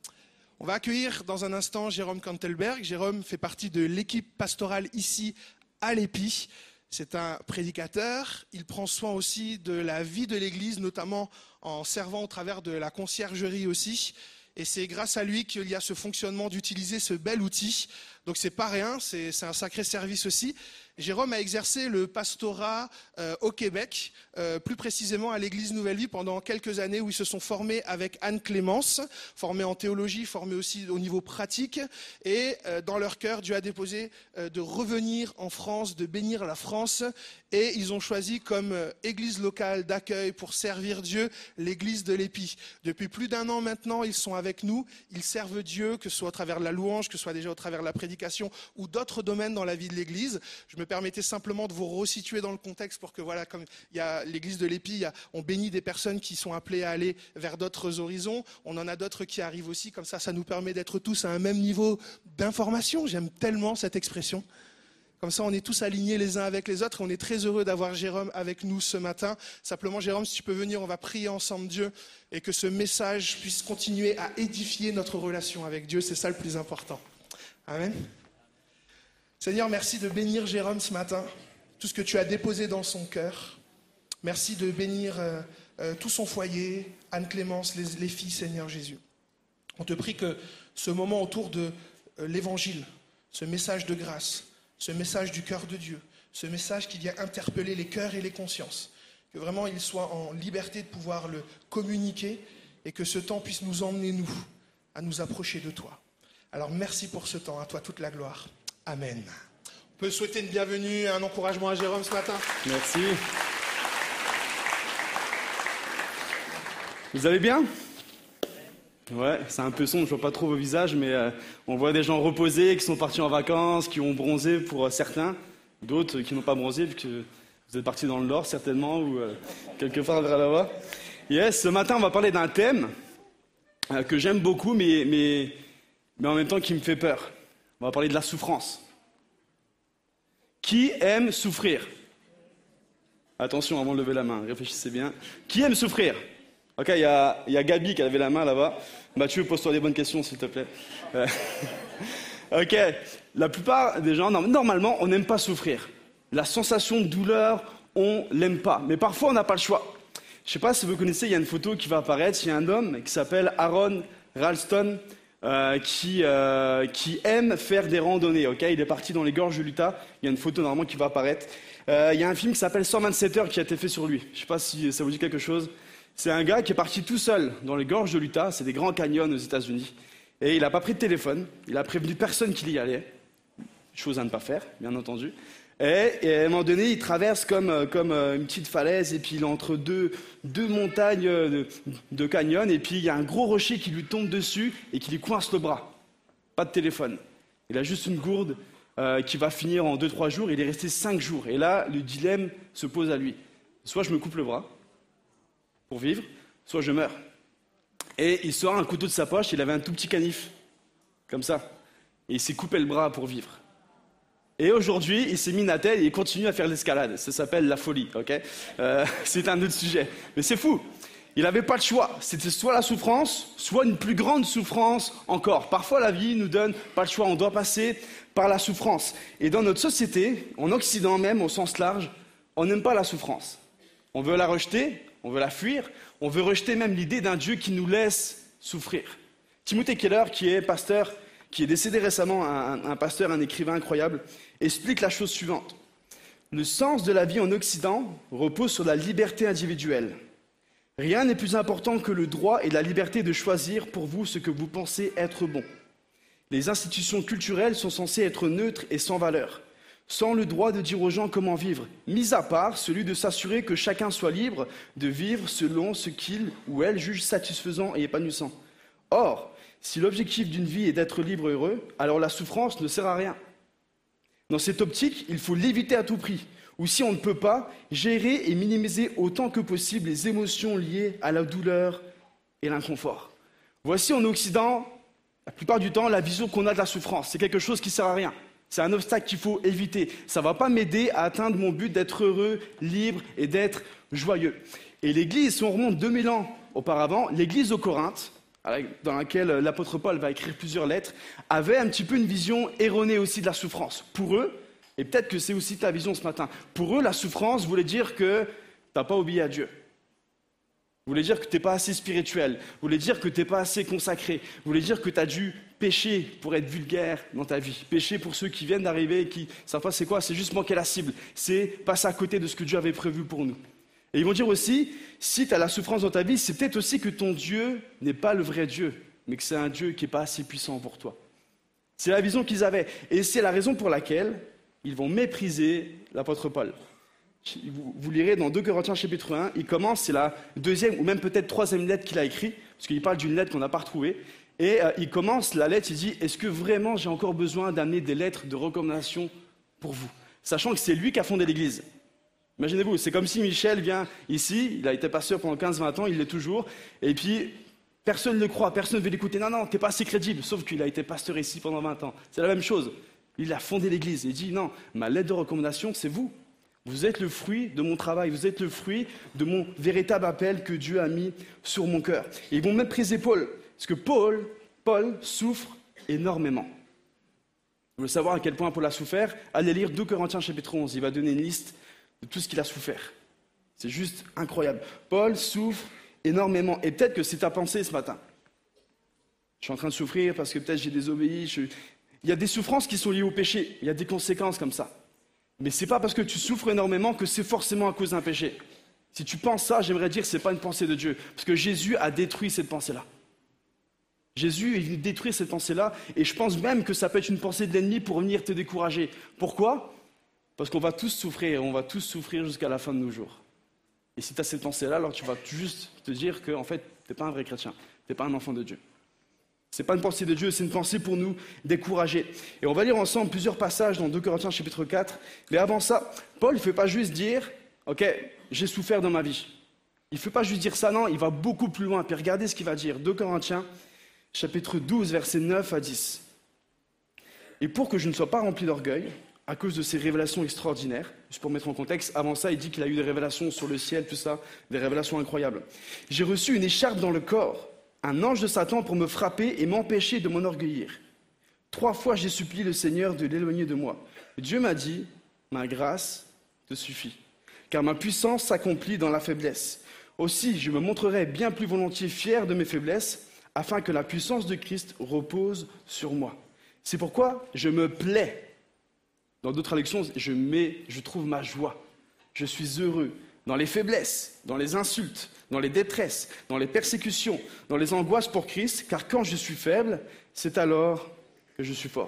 On va accueillir dans un instant Jérôme Kantelberg. Jérôme fait partie de l'équipe pastorale ici à l'Épi. C'est un prédicateur. Il prend soin aussi de la vie de l'Église, notamment en servant au travers de la conciergerie aussi. Et c'est grâce à lui qu'il y a ce fonctionnement d'utiliser ce bel outil. Donc c'est pas rien, c'est un sacré service aussi. Jérôme a exercé le pastorat au Québec, plus précisément à l'église Nouvelle Vie pendant quelques années où ils se sont formés avec Anne Clémence, formés en théologie, formés aussi au niveau pratique. Et dans leur cœur, Dieu a déposé de revenir en France, de bénir la France. Et ils ont choisi comme église locale d'accueil pour servir Dieu, l'église de l'Épi. Depuis plus d'1 an maintenant, ils sont avec nous. Ils servent Dieu, que ce soit au travers de la louange, que ce soit déjà au travers de la prédication ou d'autres domaines dans la vie de l'église. Je me permettais simplement de vous resituer dans le contexte pour que, voilà, comme il y a l'église de l'Épi, on bénit des personnes qui sont appelées à aller vers d'autres horizons. On en a d'autres qui arrivent aussi. Comme ça nous permet d'être tous à un même niveau d'information. J'aime tellement cette expression. Comme ça, on est tous alignés les uns avec les autres. Et on est très heureux d'avoir Jérôme avec nous ce matin. Simplement, Jérôme, si tu peux venir, on va prier ensemble Dieu et que ce message puisse continuer à édifier notre relation avec Dieu. C'est ça le plus important. Amen. Seigneur, merci de bénir Jérôme ce matin, tout ce que tu as déposé dans son cœur. Merci de bénir tout son foyer, Anne-Clémence, les filles, Seigneur Jésus. On te prie que ce moment autour de l'évangile, ce message de grâce, ce message du cœur de Dieu, ce message qui vient interpeller les cœurs et les consciences, que vraiment il soit en liberté de pouvoir le communiquer et que ce temps puisse nous emmener, nous, à nous approcher de toi. Alors merci pour ce temps, à toi toute la gloire. Amen. On peut souhaiter une bienvenue et un encouragement à Jérôme ce matin. Merci. Vous allez bien ? Ouais, c'est un peu sombre, je vois pas trop vos visages, mais on voit des gens reposés, qui sont partis en vacances, qui ont bronzé pour certains, d'autres qui n'ont pas bronzé, vu que vous êtes partis dans le Nord certainement, ou quelque part vers là-bas. Yes, ce matin on va parler d'un thème que j'aime beaucoup, mais en même temps qui me fait peur. On va parler de la souffrance. Qui aime souffrir ? Attention, avant de lever la main, réfléchissez bien. Qui aime souffrir ? Ok, il y a Gabi qui a levé la main là-bas. Mathieu, pose-toi des bonnes questions, s'il te plaît. Ok, la plupart des gens, normalement, on n'aime pas souffrir. La sensation de douleur, on l'aime pas. Mais parfois, on n'a pas le choix. Je ne sais pas si vous connaissez, il y a une photo qui va apparaître. Il y a un homme qui s'appelle Aaron Ralston qui aime faire des randonnées. Ok, il est parti dans les gorges de l'Utah. Il y a une photo normalement qui va apparaître. Il y a un film qui s'appelle 127 heures qui a été fait sur lui. Je ne sais pas si ça vous dit quelque chose. C'est un gars qui est parti tout seul dans les gorges de l'Utah, c'est des grands canyons aux États-Unis, et il n'a pas pris de téléphone, il a prévenu personne qu'il y allait, chose à ne pas faire, bien entendu, et à un moment donné, il traverse comme une petite falaise, et puis il est entre deux montagnes de canyons, et puis il y a un gros rocher qui lui tombe dessus et qui lui coince le bras. Pas de téléphone. Il a juste une gourde qui va finir en 2-3 jours, il est resté 5 jours, et là, le dilemme se pose à lui. Soit je me coupe le bras, pour vivre, soit je meurs. Et il sort un couteau de sa poche, il avait un tout petit canif, comme ça. Et il s'est coupé le bras pour vivre. Et aujourd'hui, il s'est mis une attelle et il continue à faire l'escalade. Ça s'appelle la folie, ok ? C'est un autre sujet. Mais c'est fou. Il n'avait pas le choix. C'était soit la souffrance, soit une plus grande souffrance encore. Parfois, la vie nous donne pas le choix. On doit passer par la souffrance. Et dans notre société, en Occident même, au sens large, on n'aime pas la souffrance. On veut la rejeter. On veut la fuir, on veut rejeter même l'idée d'un Dieu qui nous laisse souffrir. Timothy Keller, qui est pasteur, qui est décédé récemment, un pasteur, un écrivain incroyable, explique la chose suivante. Le sens de la vie en Occident repose sur la liberté individuelle. Rien n'est plus important que le droit et la liberté de choisir pour vous ce que vous pensez être bon. Les institutions culturelles sont censées être neutres et sans valeur, sans le droit de dire aux gens comment vivre, mis à part celui de s'assurer que chacun soit libre de vivre selon ce qu'il ou elle juge satisfaisant et épanouissant. Or, si l'objectif d'une vie est d'être libre et heureux, alors la souffrance ne sert à rien. Dans cette optique, il faut l'éviter à tout prix, ou si on ne peut pas, gérer et minimiser autant que possible les émotions liées à la douleur et l'inconfort. Voici en Occident, la plupart du temps, la vision qu'on a de la souffrance. C'est quelque chose qui ne sert à rien. C'est un obstacle qu'il faut éviter. Ça ne va pas m'aider à atteindre mon but d'être heureux, libre et d'être joyeux. Et l'Église, si on remonte 2000 ans auparavant, l'Église aux Corinthes, dans laquelle l'apôtre Paul va écrire plusieurs lettres, avait un petit peu une vision erronée aussi de la souffrance. Pour eux, et peut-être que c'est aussi ta vision ce matin, pour eux, la souffrance voulait dire que tu n'as pas obéi à Dieu. Voulait dire que tu n'es pas assez spirituel, voulait dire que tu n'es pas assez consacré, voulait dire que tu as dû pécher pour être vulgaire dans ta vie. Pécher pour ceux qui viennent d'arriver et qui ne savent pas c'est quoi, c'est juste manquer la cible. C'est passer à côté de ce que Dieu avait prévu pour nous. Et ils vont dire aussi, si tu as la souffrance dans ta vie, c'est peut-être aussi que ton Dieu n'est pas le vrai Dieu, mais que c'est un Dieu qui n'est pas assez puissant pour toi. C'est la vision qu'ils avaient. Et c'est la raison pour laquelle ils vont mépriser l'apôtre Paul. Vous lirez dans 2 Corinthiens chapitre 1, il commence, c'est la deuxième ou même peut-être troisième lettre qu'il a écrite, parce qu'il parle d'une lettre qu'on n'a pas retrouvée. Et il commence la lettre, il dit, est-ce que vraiment j'ai encore besoin d'amener des lettres de recommandation pour vous? Sachant que c'est lui qui a fondé l'Église. Imaginez-vous, c'est comme si Michel vient ici, il a été pasteur pendant 15-20 ans, il l'est toujours, et puis personne ne le croit, personne ne veut l'écouter. Non, t'es pas assez crédible, sauf qu'il a été pasteur ici pendant 20 ans. C'est la même chose. Il a fondé l'Église, il dit, non, ma lettre de recommandation, c'est vous. Vous êtes le fruit de mon travail, vous êtes le fruit de mon véritable appel que Dieu a mis sur mon cœur. Et ils vont mépriser Paul, parce que Paul souffre énormément. Vous voulez savoir à quel point Paul a souffert? Allez lire 2 Corinthiens chapitre 11, il va donner une liste de tout ce qu'il a souffert. C'est juste incroyable. Paul souffre énormément. Et peut-être que c'est ta pensée ce matin. Je suis en train de souffrir parce que peut-être j'ai désobéi. Il y a des souffrances qui sont liées au péché. Il y a des conséquences comme ça. Mais ce n'est pas parce que tu souffres énormément que c'est forcément à cause d'un péché. Si tu penses ça, j'aimerais dire que ce n'est pas une pensée de Dieu. Parce que Jésus a détruit cette pensée-là. Jésus est venu détruire cette pensée-là. Et je pense même que ça peut être une pensée de l'ennemi pour venir te décourager. Pourquoi? Parce qu'on va tous souffrir. On va tous souffrir jusqu'à la fin de nos jours. Et si tu as cette pensée-là, alors tu vas juste te dire que en fait, tu n'es pas un vrai chrétien. Tu n'es pas un enfant de Dieu. Ce n'est pas une pensée de Dieu, c'est une pensée pour nous décourager. Et on va lire ensemble plusieurs passages dans 2 Corinthiens chapitre 4. Mais avant ça, Paul ne fait pas juste dire « Ok, j'ai souffert dans ma vie ». Il ne fait pas juste dire ça, non, il va beaucoup plus loin. Puis regardez ce qu'il va dire. 2 Corinthiens chapitre 12, versets 9 à 10. « Et pour que je ne sois pas rempli d'orgueil, à cause de ces révélations extraordinaires, juste pour mettre en contexte, avant ça, il dit qu'il a eu des révélations sur le ciel, tout ça, des révélations incroyables. « J'ai reçu une écharpe dans le corps, un ange de Satan pour me frapper et m'empêcher de m'enorgueillir. 3 fois j'ai supplié le Seigneur de l'éloigner de moi. Dieu m'a dit, ma grâce te suffit, car ma puissance s'accomplit dans la faiblesse. Aussi, je me montrerai bien plus volontiers fier de mes faiblesses, afin que la puissance de Christ repose sur moi. C'est pourquoi je me plais. Dans d'autres traductions, je trouve ma joie. Je suis heureux dans les faiblesses, dans les insultes, dans les détresses, dans les persécutions, dans les angoisses pour Christ, car quand je suis faible, c'est alors que je suis fort. »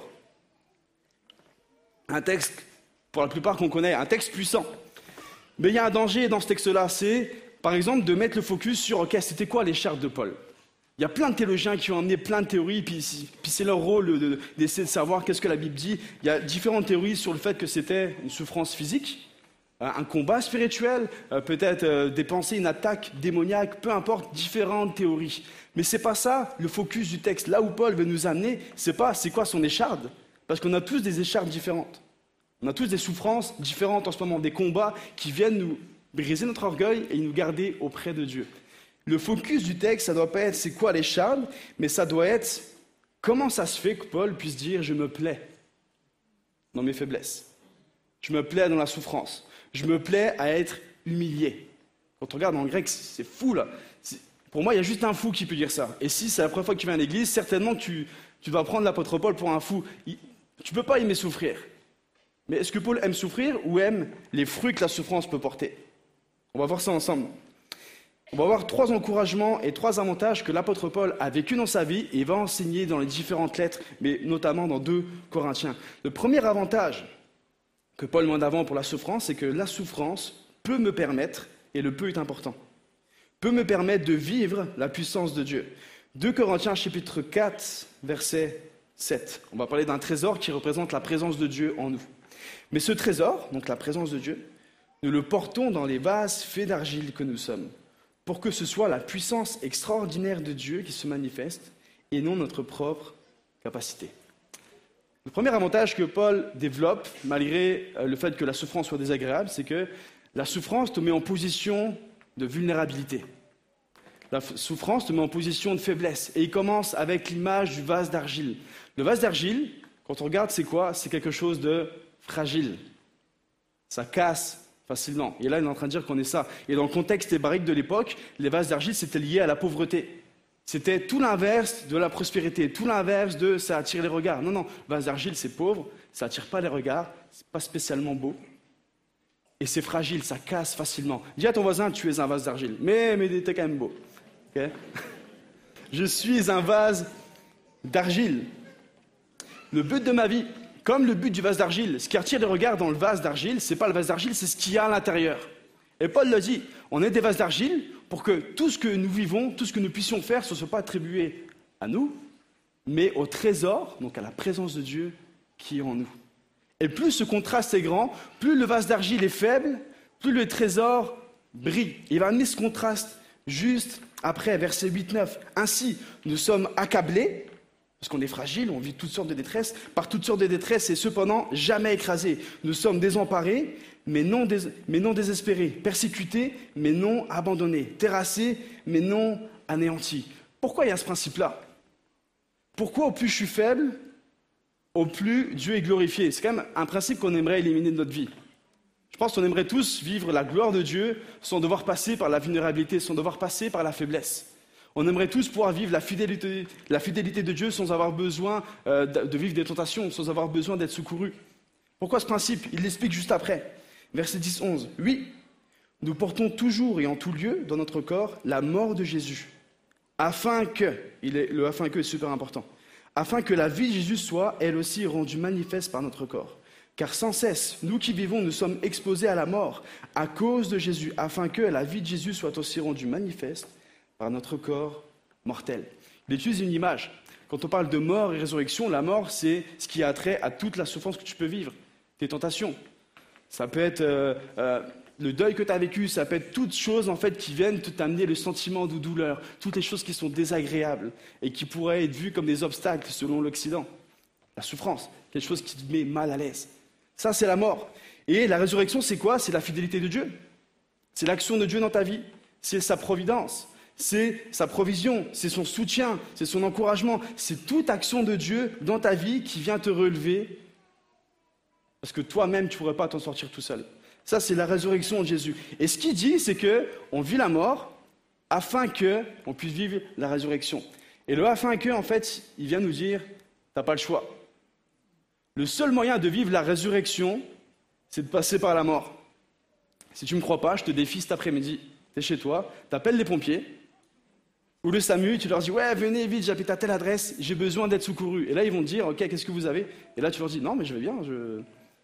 Un texte, pour la plupart qu'on connaît, un texte puissant. Mais il y a un danger dans ce texte-là, c'est, par exemple, de mettre le focus sur, ok, c'était quoi l'écharpe de Paul? Il y a plein de théologiens qui ont amené plein de théories, puis c'est leur rôle d'essayer de savoir qu'est-ce que la Bible dit. Il y a différentes théories sur le fait que c'était une souffrance physique, un combat spirituel, peut-être des pensées, une attaque démoniaque, peu importe, différentes théories. Mais c'est pas ça le focus du texte. Là où Paul veut nous amener, c'est pas c'est quoi son écharpe, parce qu'on a tous des écharpes différentes. On a tous des souffrances différentes en ce moment, des combats qui viennent nous briser notre orgueil et nous garder auprès de Dieu. Le focus du texte, ça doit pas être c'est quoi l'écharpe, mais ça doit être comment ça se fait que Paul puisse dire je me plais dans mes faiblesses. Je me plais dans la souffrance. Je me plais à être humilié. Quand on regarde en grec, c'est fou là. Pour moi, il y a juste un fou qui peut dire ça. Et si c'est la première fois que tu viens à l'église, certainement que tu vas prendre l'apôtre Paul pour un fou. Tu ne peux pas aimer souffrir. Mais est-ce que Paul aime souffrir ou aime les fruits que la souffrance peut porter? On va voir ça ensemble. On va voir 3 encouragements et 3 avantages que l'apôtre Paul a vécu dans sa vie et va enseigner dans les différentes lettres, mais notamment dans 2 Corinthiens. Le premier avantage que Paul met en avant pour la souffrance, c'est que la souffrance peut me permettre, et le peut est important, peut me permettre de vivre la puissance de Dieu. 2 Corinthiens chapitre 4, verset 7. On va parler d'un trésor qui représente la présence de Dieu en nous. Mais ce trésor, donc la présence de Dieu, nous le portons dans les vases faits d'argile que nous sommes, pour que ce soit la puissance extraordinaire de Dieu qui se manifeste et non notre propre capacité. Le premier avantage que Paul développe, malgré le fait que la souffrance soit désagréable, c'est que la souffrance te met en position de vulnérabilité. La souffrance te met en position de faiblesse. Et il commence avec l'image du vase d'argile. Le vase d'argile, quand on regarde, c'est quoi? C'est quelque chose de fragile. Ça casse facilement. Et là, il est en train de dire qu'on est ça. Et dans le contexte hébraïque de l'époque, les vases d'argile, c'était lié à la pauvreté. C'était tout l'inverse de la prospérité, tout l'inverse de ça attire les regards. Non, vase d'argile, c'est pauvre, ça attire pas les regards, c'est pas spécialement beau. Et c'est fragile, ça casse facilement. Dis à ton voisin, tu es un vase d'argile. Mais t'es quand même beau. Okay? Je suis un vase d'argile. Le but de ma vie, comme le but du vase d'argile, ce qui attire les regards dans le vase d'argile, c'est pas le vase d'argile, c'est ce qu'il y a à l'intérieur. Et Paul le dit, on est des vases d'argile pour que tout ce que nous vivons, tout ce que nous puissions faire, ce ne soit pas attribué à nous, mais au trésor, donc à la présence de Dieu qui est en nous. Et plus ce contraste est grand, plus le vase d'argile est faible, plus le trésor brille. Il va amener ce contraste juste après, verset 8-9. Ainsi, nous sommes accablés, parce qu'on est fragile, on vit toutes sortes de détresses, par toutes sortes de détresses, et cependant jamais écrasés. Nous sommes désemparés, mais non désespérés, persécutés, mais non abandonnés, terrassés, mais non anéantis. Pourquoi il y a ce principe-là? Pourquoi au plus je suis faible, au plus Dieu est glorifié? C'est quand même un principe qu'on aimerait éliminer de notre vie. Je pense qu'on aimerait tous vivre la gloire de Dieu sans devoir passer par la vulnérabilité, sans devoir passer par la faiblesse. On aimerait tous pouvoir vivre la fidélité de Dieu sans avoir besoin de vivre des tentations, sans avoir besoin d'être secouru. Pourquoi ce principe? Il l'explique juste après. Verset 10-11. Oui, nous portons toujours et en tout lieu dans notre corps la mort de Jésus, afin que, le afin que est super important, afin que la vie de Jésus soit, elle aussi, rendue manifeste par notre corps. Car sans cesse, nous qui vivons, nous sommes exposés à la mort à cause de Jésus, afin que la vie de Jésus soit aussi rendue manifeste par notre corps mortel. Il utilise une image. Quand on parle de mort et résurrection, la mort, c'est ce qui a trait à toute la souffrance que tu peux vivre, tes tentations. Ça peut être le deuil que tu as vécu, ça peut être toutes choses en fait qui viennent t'amener le sentiment de douleur, toutes les choses qui sont désagréables et qui pourraient être vues comme des obstacles selon l'Occident. La souffrance, quelque chose qui te met mal à l'aise. Ça, c'est la mort. Et la résurrection, c'est quoi? C'est la fidélité de Dieu. C'est l'action de Dieu dans ta vie. C'est sa providence. C'est sa provision. C'est son soutien. C'est son encouragement. C'est toute action de Dieu dans ta vie qui vient te relever parce que toi-même, tu ne pourrais pas t'en sortir tout seul. Ça, c'est la résurrection de Jésus. Et ce qu'il dit, c'est qu'on vit la mort afin qu'on puisse vivre la résurrection. Et le afin que, en fait, il vient nous dire, tu n'as pas le choix. Le seul moyen de vivre la résurrection, c'est de passer par la mort. Si tu ne me crois pas, je te défie cet après-midi. Tu es chez toi, tu appelles les pompiers, ou le SAMU, tu leur dis « Ouais, venez vite, j'habite à telle adresse, j'ai besoin d'être secouru. » Et là, ils vont te dire « Ok, qu'est-ce que vous avez ?» Et là, tu leur dis « Non, mais je vais bien, je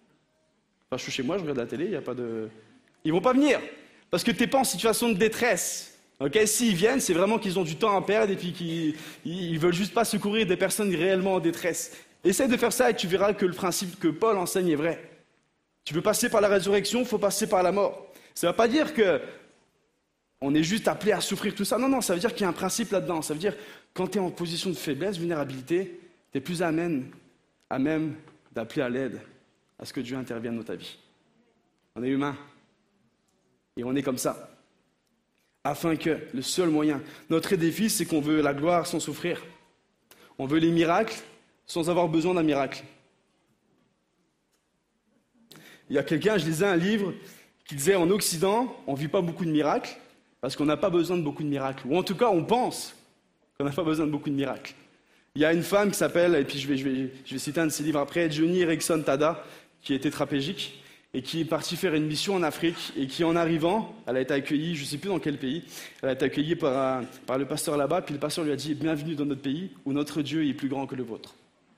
suis chez moi, je regarde la télé, il n'y a pas de... » Ils vont pas venir, parce que tu n'es pas en situation de détresse. Okay, s'ils viennent, c'est vraiment qu'ils ont du temps à perdre et puis qu'ils ne veulent juste pas secourir des personnes réellement en détresse. Essaye de faire ça et tu verras que le principe que Paul enseigne est vrai. Tu veux passer par la résurrection, il faut passer par la mort. Ça ne veut pas dire qu'on est juste appelé à souffrir tout ça. Non, ça veut dire qu'il y a un principe là-dedans. Ça veut dire quand tu es en position de faiblesse, vulnérabilité, tu es plus à même d'appeler à l'aide, à ce que Dieu intervienne dans ta vie. On est humain et on est comme ça. Afin que, le seul moyen, notre défi, c'est qu'on veut la gloire sans souffrir. On veut les miracles sans avoir besoin d'un miracle. Il y a quelqu'un, je lisais un livre qui disait en Occident, on ne vit pas beaucoup de miracles parce qu'on n'a pas besoin de beaucoup de miracles. Ou en tout cas, on pense qu'on n'a pas besoin de beaucoup de miracles. Il y a une femme qui s'appelle, et puis je vais citer un de ses livres après, Joni Eareckson Tada, qui est tétraplégique. et qui est partie faire une mission en Afrique et qui, en arrivant, elle a été accueillie, je ne sais plus dans quel pays, elle a été accueillie par le pasteur là-bas, puis le pasteur lui a dit « Bienvenue dans notre pays où notre Dieu est plus grand que le vôtre. »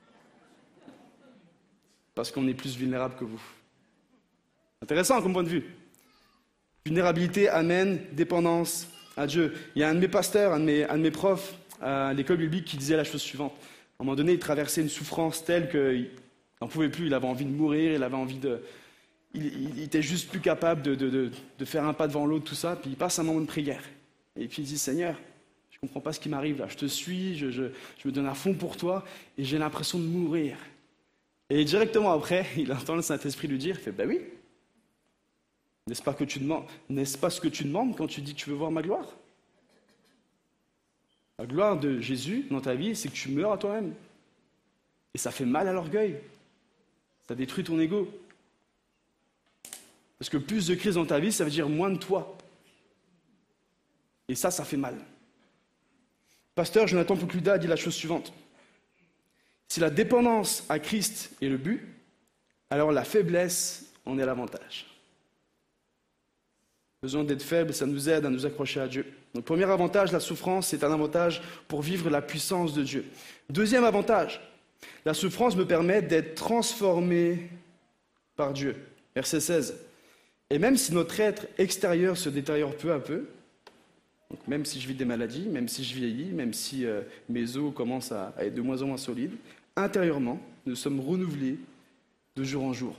Parce qu'on est plus vulnérable que vous. Intéressant comme point de vue. Vulnérabilité amène dépendance à Dieu. Il y a un de mes pasteurs, un de mes profs à l'école biblique qui disait la chose suivante. À un moment donné, il traversait une souffrance telle qu'il n'en pouvait plus, il avait envie de mourir, il avait envie de... Il était juste plus capable de faire un pas devant l'autre, tout ça, puis il passe un moment de prière. Et puis il dit, Seigneur, je ne comprends pas ce qui m'arrive là, je te suis, je me donne à fond pour toi, et j'ai l'impression de mourir. Et directement après, il entend le Saint-Esprit lui dire, il fait, ben oui, n'est-ce pas ce que tu demandes quand tu dis que tu veux voir ma gloire? La gloire de Jésus dans ta vie, c'est que tu meurs à toi-même. Et ça fait mal à l'orgueil. Ça détruit ton ego. Parce que plus de Christ dans ta vie, ça veut dire moins de toi. Et ça fait mal. Pasteur Jonathan Pokluda a dit la chose suivante. Si la dépendance à Christ est le but, alors la faiblesse en est l'avantage. Besoin d'être faible, ça nous aide à nous accrocher à Dieu. Donc, premier avantage, la souffrance, c'est un avantage pour vivre la puissance de Dieu. Deuxième avantage, la souffrance me permet d'être transformé par Dieu. Verset 16. Et même si notre être extérieur se détériore peu à peu, donc même si je vis des maladies, même si je vieillis, même si mes os commencent à être de moins en moins solides, intérieurement, nous sommes renouvelés de jour en jour.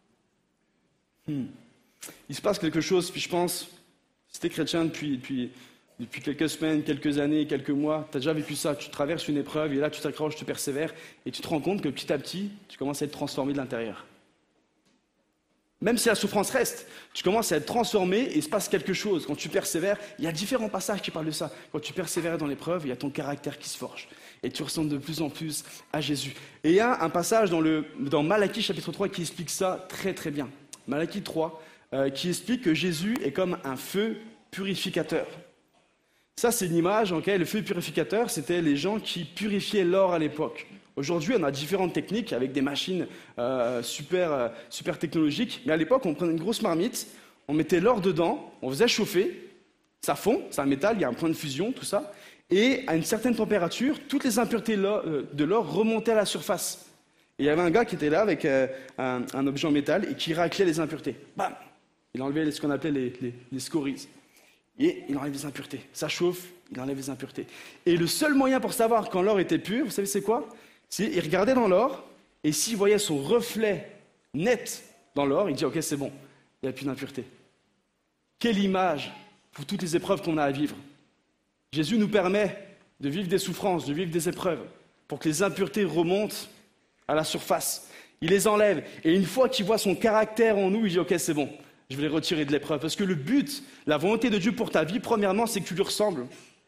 Il se passe quelque chose, puis je pense, si tu es chrétien depuis quelques semaines, quelques années, quelques mois, tu as déjà vécu ça, tu traverses une épreuve, et là tu t'accroches, tu persévères, et tu te rends compte que petit à petit, tu commences à être transformé de l'intérieur. Même si la souffrance reste, tu commences à être transformé et il se passe quelque chose. Quand tu persévères, il y a différents passages qui parlent de ça. Quand tu persévères dans l'épreuve, il y a ton caractère qui se forge. Et tu ressembles de plus en plus à Jésus. Et il y a un passage dans Malachie chapitre 3 qui explique ça très très bien. Malachie 3, qui explique que Jésus est comme un feu purificateur. Ça, c'est une image en laquelle le feu purificateur, c'était les gens qui purifiaient l'or à l'époque. Aujourd'hui, on a différentes techniques avec des machines super technologiques. Mais à l'époque, on prenait une grosse marmite, on mettait l'or dedans, on faisait chauffer, ça fond, c'est un métal, il y a un point de fusion, tout ça. Et à une certaine température, toutes les impuretés de l'or remontaient à la surface. Et il y avait un gars qui était là avec un objet en métal et qui raclait les impuretés. Bam! Il enlevait ce qu'on appelait les scories. Et il enlève les impuretés. Ça chauffe, il enlève les impuretés. Et le seul moyen pour savoir quand l'or était pur, vous savez c'est quoi? Il regardait dans l'or, et s'il voyait son reflet net dans l'or, il dit « Ok, c'est bon, il n'y a plus d'impureté. » Quelle image pour toutes les épreuves qu'on a à vivre. Jésus nous permet de vivre des souffrances, de vivre des épreuves, pour que les impuretés remontent à la surface. Il les enlève, et une fois qu'il voit son caractère en nous, il dit « Ok, c'est bon, je vais les retirer de l'épreuve. » Parce que le but, la volonté de Dieu pour ta vie, premièrement, c'est que tu lui ressembles.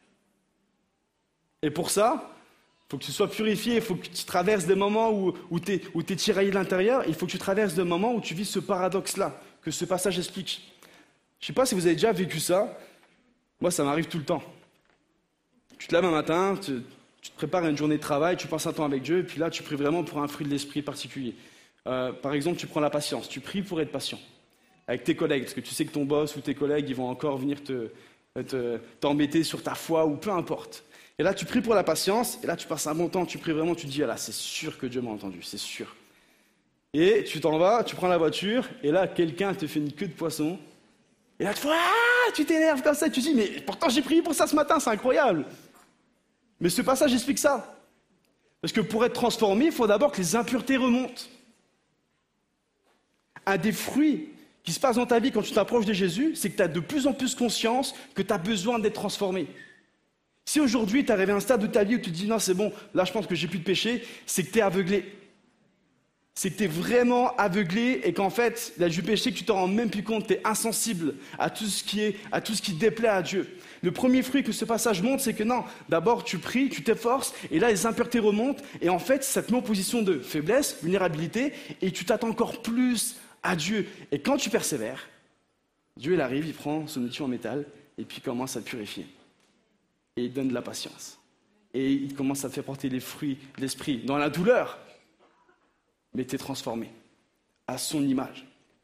Et pour ça, il faut que tu sois purifié, il faut que tu traverses des moments où tu es tiraillé de l'intérieur, il faut que tu traverses des moments où tu vis ce paradoxe-là, que ce passage explique. Je ne sais pas si vous avez déjà vécu ça, moi ça m'arrive tout le temps. Tu te lèves un matin, tu te prépares à une journée de travail, tu passes un temps avec Dieu, et puis là tu pries vraiment pour un fruit de l'esprit particulier. Par exemple, tu prends la patience, tu pries pour être patient avec tes collègues, parce que tu sais que ton boss ou tes collègues, ils vont encore venir t'embêter sur ta foi, ou peu importe. Et là, tu pries pour la patience, et là, tu passes un bon temps, tu pries vraiment, tu te dis, ah là, c'est sûr que Dieu m'a entendu, c'est sûr. Et tu t'en vas, tu prends la voiture, et là, quelqu'un te fait une queue de poisson, et là, tu t'énerves comme ça, et tu te dis, mais pourtant, j'ai prié pour ça ce matin, c'est incroyable. Mais ce passage explique ça. Parce que pour être transformé, il faut d'abord que les impuretés remontent. Un des fruits qui se passe dans ta vie quand tu t'approches de Jésus, c'est que tu as de plus en plus conscience que tu as besoin d'être transformé. Si aujourd'hui tu arrivé à un stade de ta vie où tu te dis non c'est bon, là je pense que j'ai plus de péché, c'est que tu es aveuglé. C'est que tu es vraiment aveuglé et qu'en fait, là du péché que tu t'en rends même plus compte, tu es insensible à tout ce qui déplaît à Dieu. Le premier fruit que ce passage montre, c'est que non, d'abord tu pries, tu t'efforces, et là les impuretés remontent, et en fait ça te met en position de faiblesse, vulnérabilité, et tu t'attends encore plus à Dieu. Et quand tu persévères, Dieu il arrive, il prend son outil en métal, et puis il commence à te purifier. Et il donne de la patience. Et il commence à te faire porter les fruits de l'esprit dans la douleur. Mais tu es transformé à son image.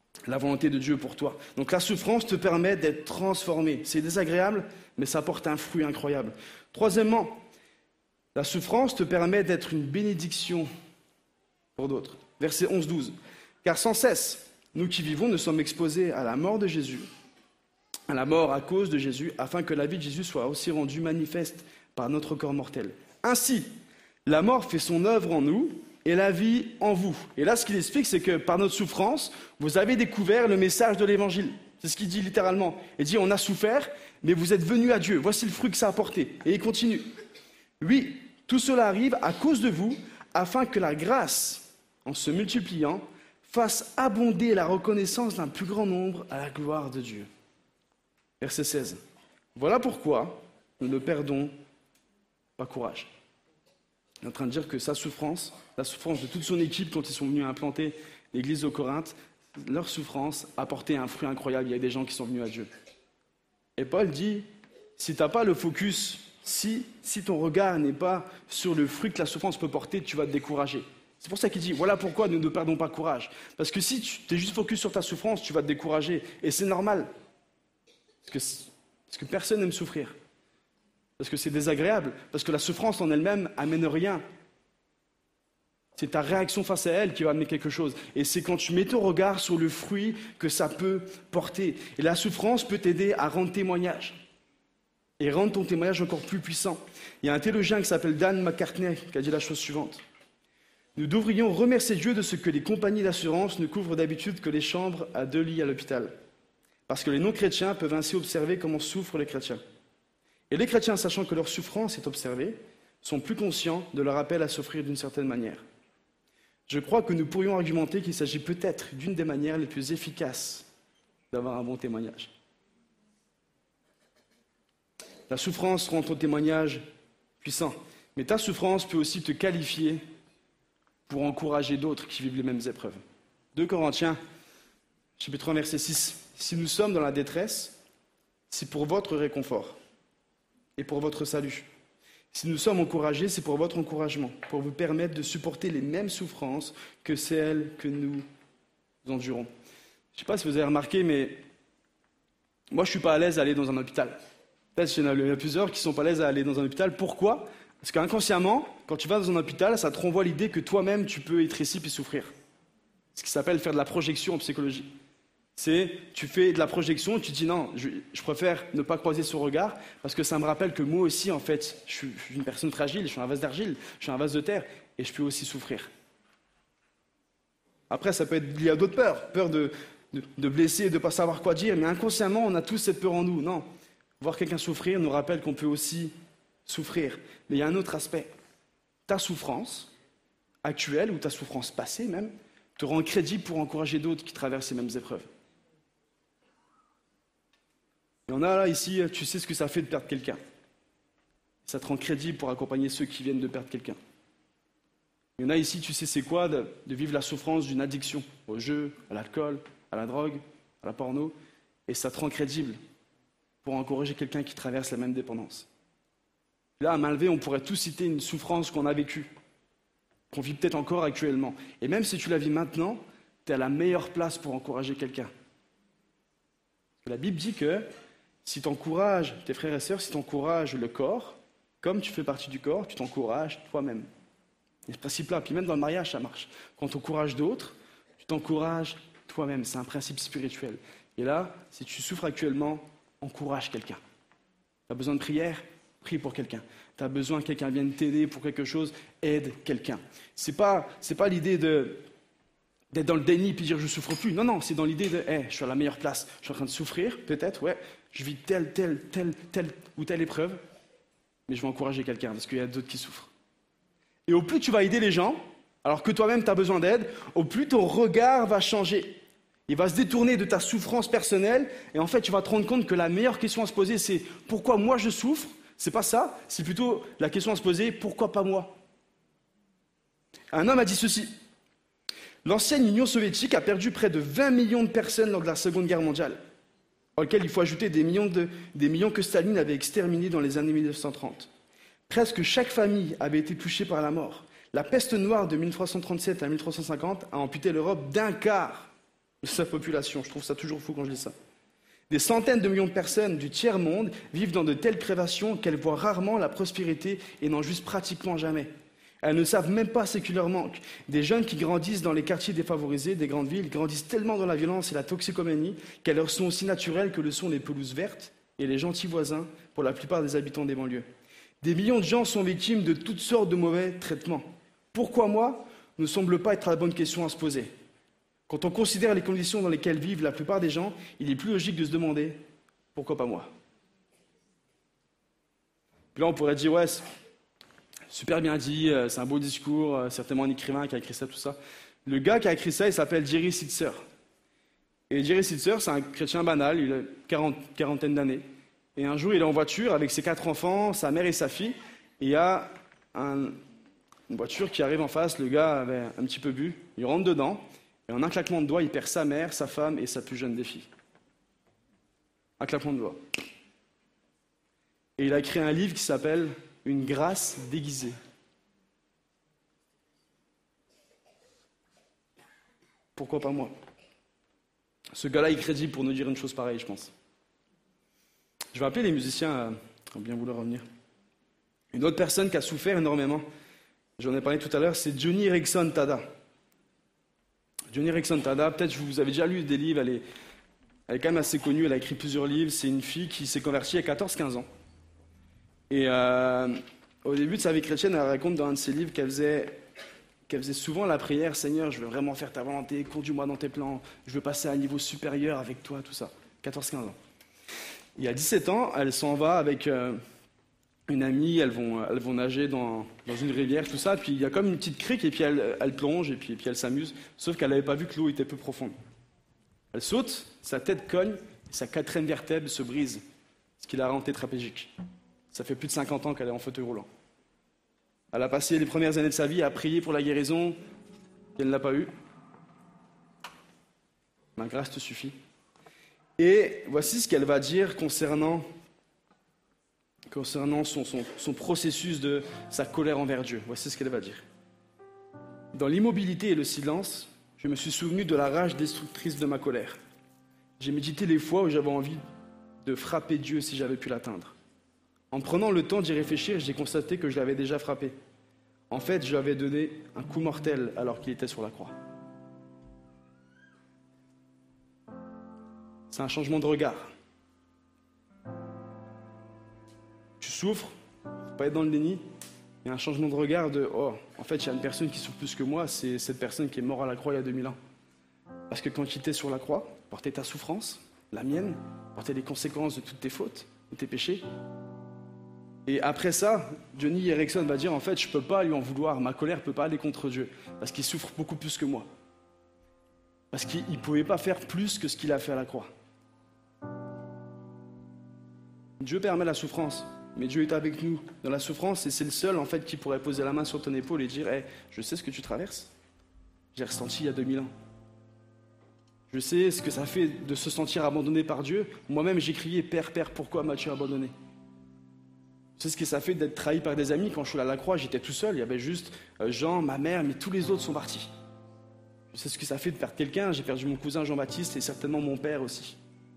la volonté de Dieu pour toi. Donc la souffrance te permet d'être transformé. C'est désagréable, mais ça apporte un fruit incroyable. Troisièmement, la souffrance te permet d'être une bénédiction pour d'autres. Verset 11-12. Car sans cesse, nous qui vivons, nous sommes exposés à la mort de Jésus, à la mort à cause de Jésus, afin que la vie de Jésus soit aussi rendue manifeste par notre corps mortel. Ainsi, la mort fait son œuvre en nous et la vie en vous. Et là, ce qu'il explique, c'est que par notre souffrance, vous avez découvert le message de l'Évangile. C'est ce qu'il dit littéralement. Il dit, on a souffert, mais vous êtes venus à Dieu. Voici le fruit que ça a porté. Et il continue. Oui, tout cela arrive à cause de vous, afin que la grâce, en se multipliant, fasse abonder la reconnaissance d'un plus grand nombre à la gloire de Dieu. Verset 16. Voilà pourquoi nous ne perdons pas courage. Il est en train de dire que sa souffrance, la souffrance de toute son équipe quand ils sont venus implanter l'église de Corinthe, leur souffrance a porté un fruit incroyable. Il y a des gens qui sont venus à Dieu. Et Paul dit, si tu n'as pas le focus, si ton regard n'est pas sur le fruit que la souffrance peut porter, tu vas te décourager. C'est pour ça qu'il dit, voilà pourquoi nous ne perdons pas courage. Parce que si tu es juste focus sur ta souffrance, tu vas te décourager. Et c'est normal. Parce que personne n'aime souffrir. Parce que c'est désagréable. Parce que la souffrance en elle-même amène rien. C'est ta réaction face à elle qui va amener quelque chose. Et c'est quand tu mets ton regard sur le fruit que ça peut porter. Et la souffrance peut t'aider à rendre témoignage. Et rendre ton témoignage encore plus puissant. Il y a un théologien qui s'appelle Dan McCartney qui a dit la chose suivante. Nous devrions remercier Dieu de ce que les compagnies d'assurance ne couvrent d'habitude que les chambres à 2 lits à l'hôpital. Parce que les non-chrétiens peuvent ainsi observer comment souffrent les chrétiens. Et les chrétiens, sachant que leur souffrance est observée, sont plus conscients de leur appel à souffrir d'une certaine manière. Je crois que nous pourrions argumenter qu'il s'agit peut-être d'une des manières les plus efficaces d'avoir un bon témoignage. La souffrance rend ton témoignage puissant, mais ta souffrance peut aussi te qualifier pour encourager d'autres qui vivent les mêmes épreuves. 2 Corinthiens, chapitre 1, verset 6. Si nous sommes dans la détresse, c'est pour votre réconfort et pour votre salut. Si nous sommes encouragés, c'est pour votre encouragement, pour vous permettre de supporter les mêmes souffrances que celles que nous endurons. Je ne sais pas si vous avez remarqué, mais moi, je ne suis pas à l'aise à aller dans un hôpital. Peut-être qu'il y en a plusieurs qui ne sont pas à l'aise à aller dans un hôpital. Pourquoi ? Parce qu'inconsciemment, quand tu vas dans un hôpital, ça te renvoie l'idée que toi-même, tu peux être ici et souffrir. Ce qui s'appelle faire de la projection en psychologie. C'est, tu fais de la projection et tu te dis non, je préfère ne pas croiser ce regard parce que ça me rappelle que moi aussi, en fait, je suis une personne fragile, je suis un vase d'argile, je suis un vase de terre et je peux aussi souffrir. Après, ça peut être lié à d'autres peurs, peur de blesser et de ne pas savoir quoi dire, mais inconsciemment, on a tous cette peur en nous. Non, voir quelqu'un souffrir nous rappelle qu'on peut aussi souffrir. Mais il y a un autre aspect. Ta souffrance actuelle ou ta souffrance passée même te rend crédible pour encourager d'autres qui traversent ces mêmes épreuves. Il y en a là, ici, tu sais ce que ça fait de perdre quelqu'un. Ça te rend crédible pour accompagner ceux qui viennent de perdre quelqu'un. Il y en a ici, tu sais c'est quoi de vivre la souffrance d'une addiction au jeu, à l'alcool, à la drogue, à la porno, et ça te rend crédible pour encourager quelqu'un qui traverse la même dépendance. Là, à main levée, on pourrait tous citer une souffrance qu'on a vécue, qu'on vit peut-être encore actuellement. Et même si tu la vis maintenant, tu es à la meilleure place pour encourager quelqu'un. La Bible dit que si tu encourages tes frères et sœurs, si tu encourages le corps, comme tu fais partie du corps, tu t'encourages toi-même. Et ce principe-là, puis même dans le mariage, ça marche. Quand tu encourages d'autres, tu t'encourages toi-même. C'est un principe spirituel. Et là, si tu souffres actuellement, encourage quelqu'un. Tu as besoin de prière, prie pour quelqu'un. Tu as besoin que quelqu'un vienne t'aider pour quelque chose, aide quelqu'un. C'est pas l'idée d'être dans le déni puis dire je souffre plus. Non, c'est dans l'idée de je suis à la meilleure place. Je suis en train de souffrir, peut-être, ouais. Je vis telle ou telle épreuve, mais je vais encourager quelqu'un parce qu'il y a d'autres qui souffrent. Et au plus tu vas aider les gens, alors que toi-même tu as besoin d'aide, au plus ton regard va changer. Il va se détourner de ta souffrance personnelle et en fait tu vas te rendre compte que la meilleure question à se poser c'est pourquoi moi je souffre ? C'est pas ça, c'est plutôt la question à se poser pourquoi pas moi ? Un homme a dit ceci. L'ancienne Union soviétique a perdu près de 20 millions de personnes lors de la Seconde Guerre mondiale, auxquels il faut ajouter des millions que Staline avait exterminés dans les années 1930. Presque chaque famille avait été touchée par la mort. La peste noire de 1337 à 1350 a amputé l'Europe d'un quart. de sa population. Je trouve ça toujours fou quand je lis ça. Des centaines de millions de personnes du tiers-monde vivent dans de telles privations qu'elles voient rarement la prospérité et n'en jouissent pratiquement jamais. Elles ne savent même pas ce qui leur manque. Des jeunes qui grandissent dans les quartiers défavorisés des grandes villes grandissent tellement dans la violence et la toxicomanie qu'elles leur sont aussi naturelles que le sont les pelouses vertes et les gentils voisins pour la plupart des habitants des banlieues. Des millions de gens sont victimes de toutes sortes de mauvais traitements. Pourquoi moi ne semble pas être la bonne question à se poser. Quand on considère les conditions dans lesquelles vivent la plupart des gens, il est plus logique de se demander « pourquoi pas moi ?» Puis là, on pourrait dire « ouais, super bien dit, c'est un beau discours, certainement un écrivain qui a écrit ça, tout ça. » Le gars qui a écrit ça, il s'appelle Jerry Sittser. Et Jerry Sittser, c'est un chrétien banal, il a quarantaine d'années. Et un jour, il est en voiture avec ses 4 enfants, sa mère et sa fille. Et il y a une voiture qui arrive en face, le gars avait un petit peu bu, il rentre dedans. Et en un claquement de doigts, il perd sa mère, sa femme et sa plus jeune des filles. Un claquement de doigts. Et il a écrit un livre qui s'appelle « Une grâce déguisée ». Pourquoi pas moi? Ce gars-là est crédible pour nous dire une chose pareille, je pense. Je vais appeler les musiciens à bien vouloir revenir. Une autre personne qui a souffert énormément, j'en ai parlé tout à l'heure, c'est Joni Eareckson Tada. Joni Eareckson Tada, peut-être vous avez déjà lu des livres, elle est quand même assez connue, elle a écrit plusieurs livres. C'est une fille qui s'est convertie à 14-15 ans. Et au début de sa vie chrétienne, elle raconte dans un de ses livres qu'elle faisait souvent la prière « Seigneur, je veux vraiment faire ta volonté, conduis-moi dans tes plans, je veux passer à un niveau supérieur avec toi », tout ça. 14-15 ans. Et à 17 ans, elle s'en va avec une amie, elles vont nager dans une rivière, tout ça, puis il y a comme une petite crique, et puis elle plonge, et puis elle s'amuse, sauf qu'elle n'avait pas vu que l'eau était peu profonde. Elle saute, sa tête cogne, et sa 4e vertèbre se brise, ce qui la rend tétraplégique. Ça fait plus de 50 ans qu'elle est en fauteuil roulant. Elle a passé les premières années de sa vie à prier pour la guérison, qu'elle ne l'a pas eue. Ma grâce te suffit. Et voici ce qu'elle va dire concernant son processus de sa colère envers Dieu. Voici ce qu'elle va dire. Dans l'immobilité et le silence, je me suis souvenu de la rage destructrice de ma colère. J'ai médité les fois où j'avais envie de frapper Dieu si j'avais pu l'atteindre. En prenant le temps d'y réfléchir, j'ai constaté que je l'avais déjà frappé. En fait, je lui avais donné un coup mortel alors qu'il était sur la croix. C'est un changement de regard. Tu souffres, il ne faut pas être dans le déni. Il y a un changement de regard de « Oh, en fait, il y a une personne qui souffre plus que moi, c'est cette personne qui est morte à la croix il y a 2000 ans. » Parce que quand il était sur la croix, portait ta souffrance, la mienne, portait les conséquences de toutes tes fautes, de tes péchés. Et après ça, Joni Eareckson va dire « En fait, je ne peux pas lui en vouloir, ma colère ne peut pas aller contre Dieu, parce qu'il souffre beaucoup plus que moi. Parce qu'il ne pouvait pas faire plus que ce qu'il a fait à la croix. » Dieu permet la souffrance, mais Dieu est avec nous dans la souffrance et c'est le seul en fait qui pourrait poser la main sur ton épaule et dire hey, « Je sais ce que tu traverses, j'ai ressenti il y a 2000 ans. Je sais ce que ça fait de se sentir abandonné par Dieu. Moi-même j'ai crié « Père, Père, pourquoi m'as-tu abandonné ?» Je sais ce que ça fait d'être trahi par des amis. Quand je suis allé à la croix, j'étais tout seul, il y avait juste Jean, ma mère, mais tous les autres sont partis. Je sais ce que ça fait de perdre quelqu'un, j'ai perdu mon cousin Jean-Baptiste et certainement mon père aussi.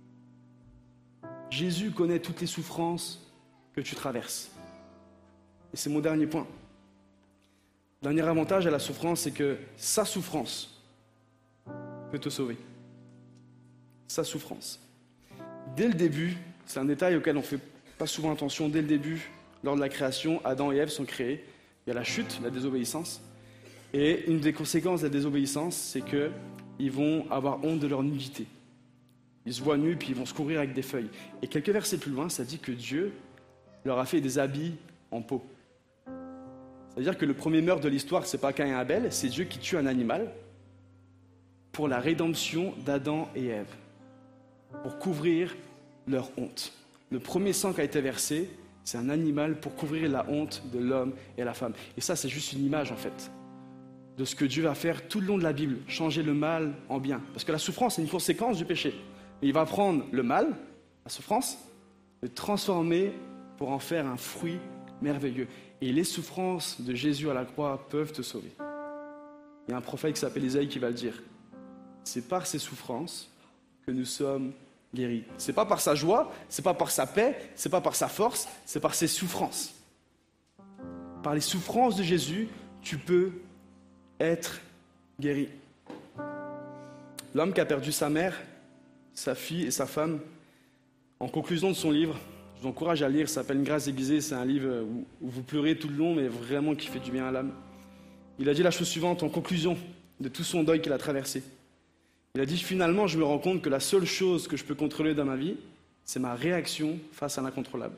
Jésus connaît toutes les souffrances que tu traverses. Et c'est mon dernier point. Le dernier avantage à la souffrance, c'est que sa souffrance peut te sauver. Sa souffrance. Dès le début, c'est un détail auquel on ne fait pas souvent attention, dès le début, lors de la création, Adam et Ève sont créés. Il y a la chute, la désobéissance. Et une des conséquences de la désobéissance, c'est qu'ils vont avoir honte de leur nudité. Ils se voient nus, puis ils vont se couvrir avec des feuilles. Et quelques versets plus loin, ça dit que Dieu leur a fait des habits en peau. C'est-à-dire que le premier meurtre de l'histoire, c'est pas Caïn et Abel, c'est Dieu qui tue un animal pour la rédemption d'Adam et Ève, pour couvrir leur honte. Le premier sang qui a été versé, c'est un animal pour couvrir la honte de l'homme et la femme. Et ça, c'est juste une image, en fait, de ce que Dieu va faire tout le long de la Bible, changer le mal en bien. Parce que la souffrance, c'est une conséquence du péché. Et il va prendre le mal, la souffrance, le transformer pour en faire un fruit merveilleux. Et les souffrances de Jésus à la croix peuvent te sauver. Il y a un prophète qui s'appelle Isaïe qui va le dire. c'est par ses souffrances que nous sommes guéris. C'est pas par sa joie, c'est pas par sa paix, c'est pas par sa force, c'est par ses souffrances. Par les souffrances de Jésus, tu peux être guéri. L'homme qui a perdu sa mère, sa fille et sa femme, en conclusion de son livre, je vous encourage à lire, ça s'appelle Une grâce déguisée, c'est un livre où vous pleurez tout le long, mais vraiment qui fait du bien à l'âme. Il a dit la chose suivante en conclusion de tout son deuil qu'il a traversé. Il a dit, finalement, je me rends compte que la seule chose que je peux contrôler dans ma vie, c'est ma réaction face à l'incontrôlable.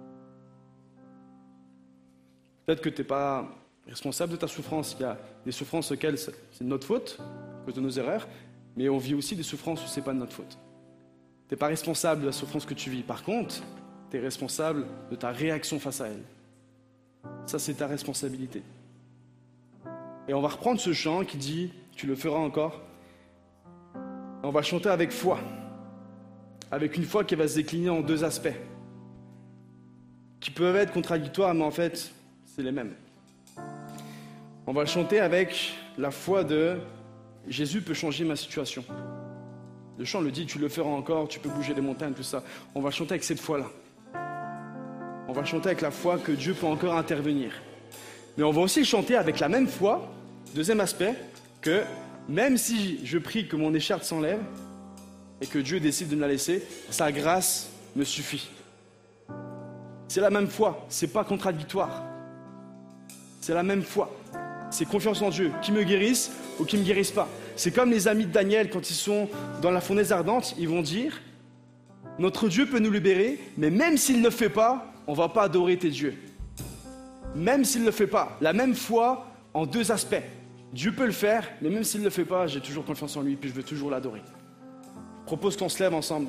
Peut-être que tu n'es pas responsable de ta souffrance. Il y a des souffrances auxquelles c'est de notre faute, à cause de nos erreurs, mais on vit aussi des souffrances où ce n'est pas de notre faute. Tu n'es pas responsable de la souffrance que tu vis. Par contre, tu es responsable de ta réaction face à elle. Ça, c'est ta responsabilité. Et on va reprendre ce chant qui dit « Tu le feras encore ». On va chanter avec foi, avec une foi qui va se décliner en deux aspects, qui peuvent être contradictoires, mais en fait, c'est les mêmes. On va le chanter avec la foi de « Jésus peut changer ma situation ». Le chant le dit « Tu le feras encore, tu peux bouger les montagnes », tout ça. On va chanter avec cette foi-là. On va chanter avec la foi que Dieu peut encore intervenir. Mais on va aussi chanter avec la même foi, deuxième aspect, que même si je prie que mon écharpe s'enlève et que Dieu décide de me la laisser, sa grâce me suffit. C'est la même foi, c'est pas contradictoire. C'est la même foi. C'est confiance en Dieu, qui me guérisse ou qui me guérisse pas. C'est comme les amis de Daniel quand ils sont dans la fournaise ardente, ils vont dire « Notre Dieu peut nous libérer, mais même s'il ne le fait pas, on ne va pas adorer tes dieux. » Même s'il ne le fait pas, la même foi en deux aspects. Dieu peut le faire, mais même s'il ne le fait pas, j'ai toujours confiance en lui, puis je veux toujours l'adorer. Je propose qu'on se lève ensemble.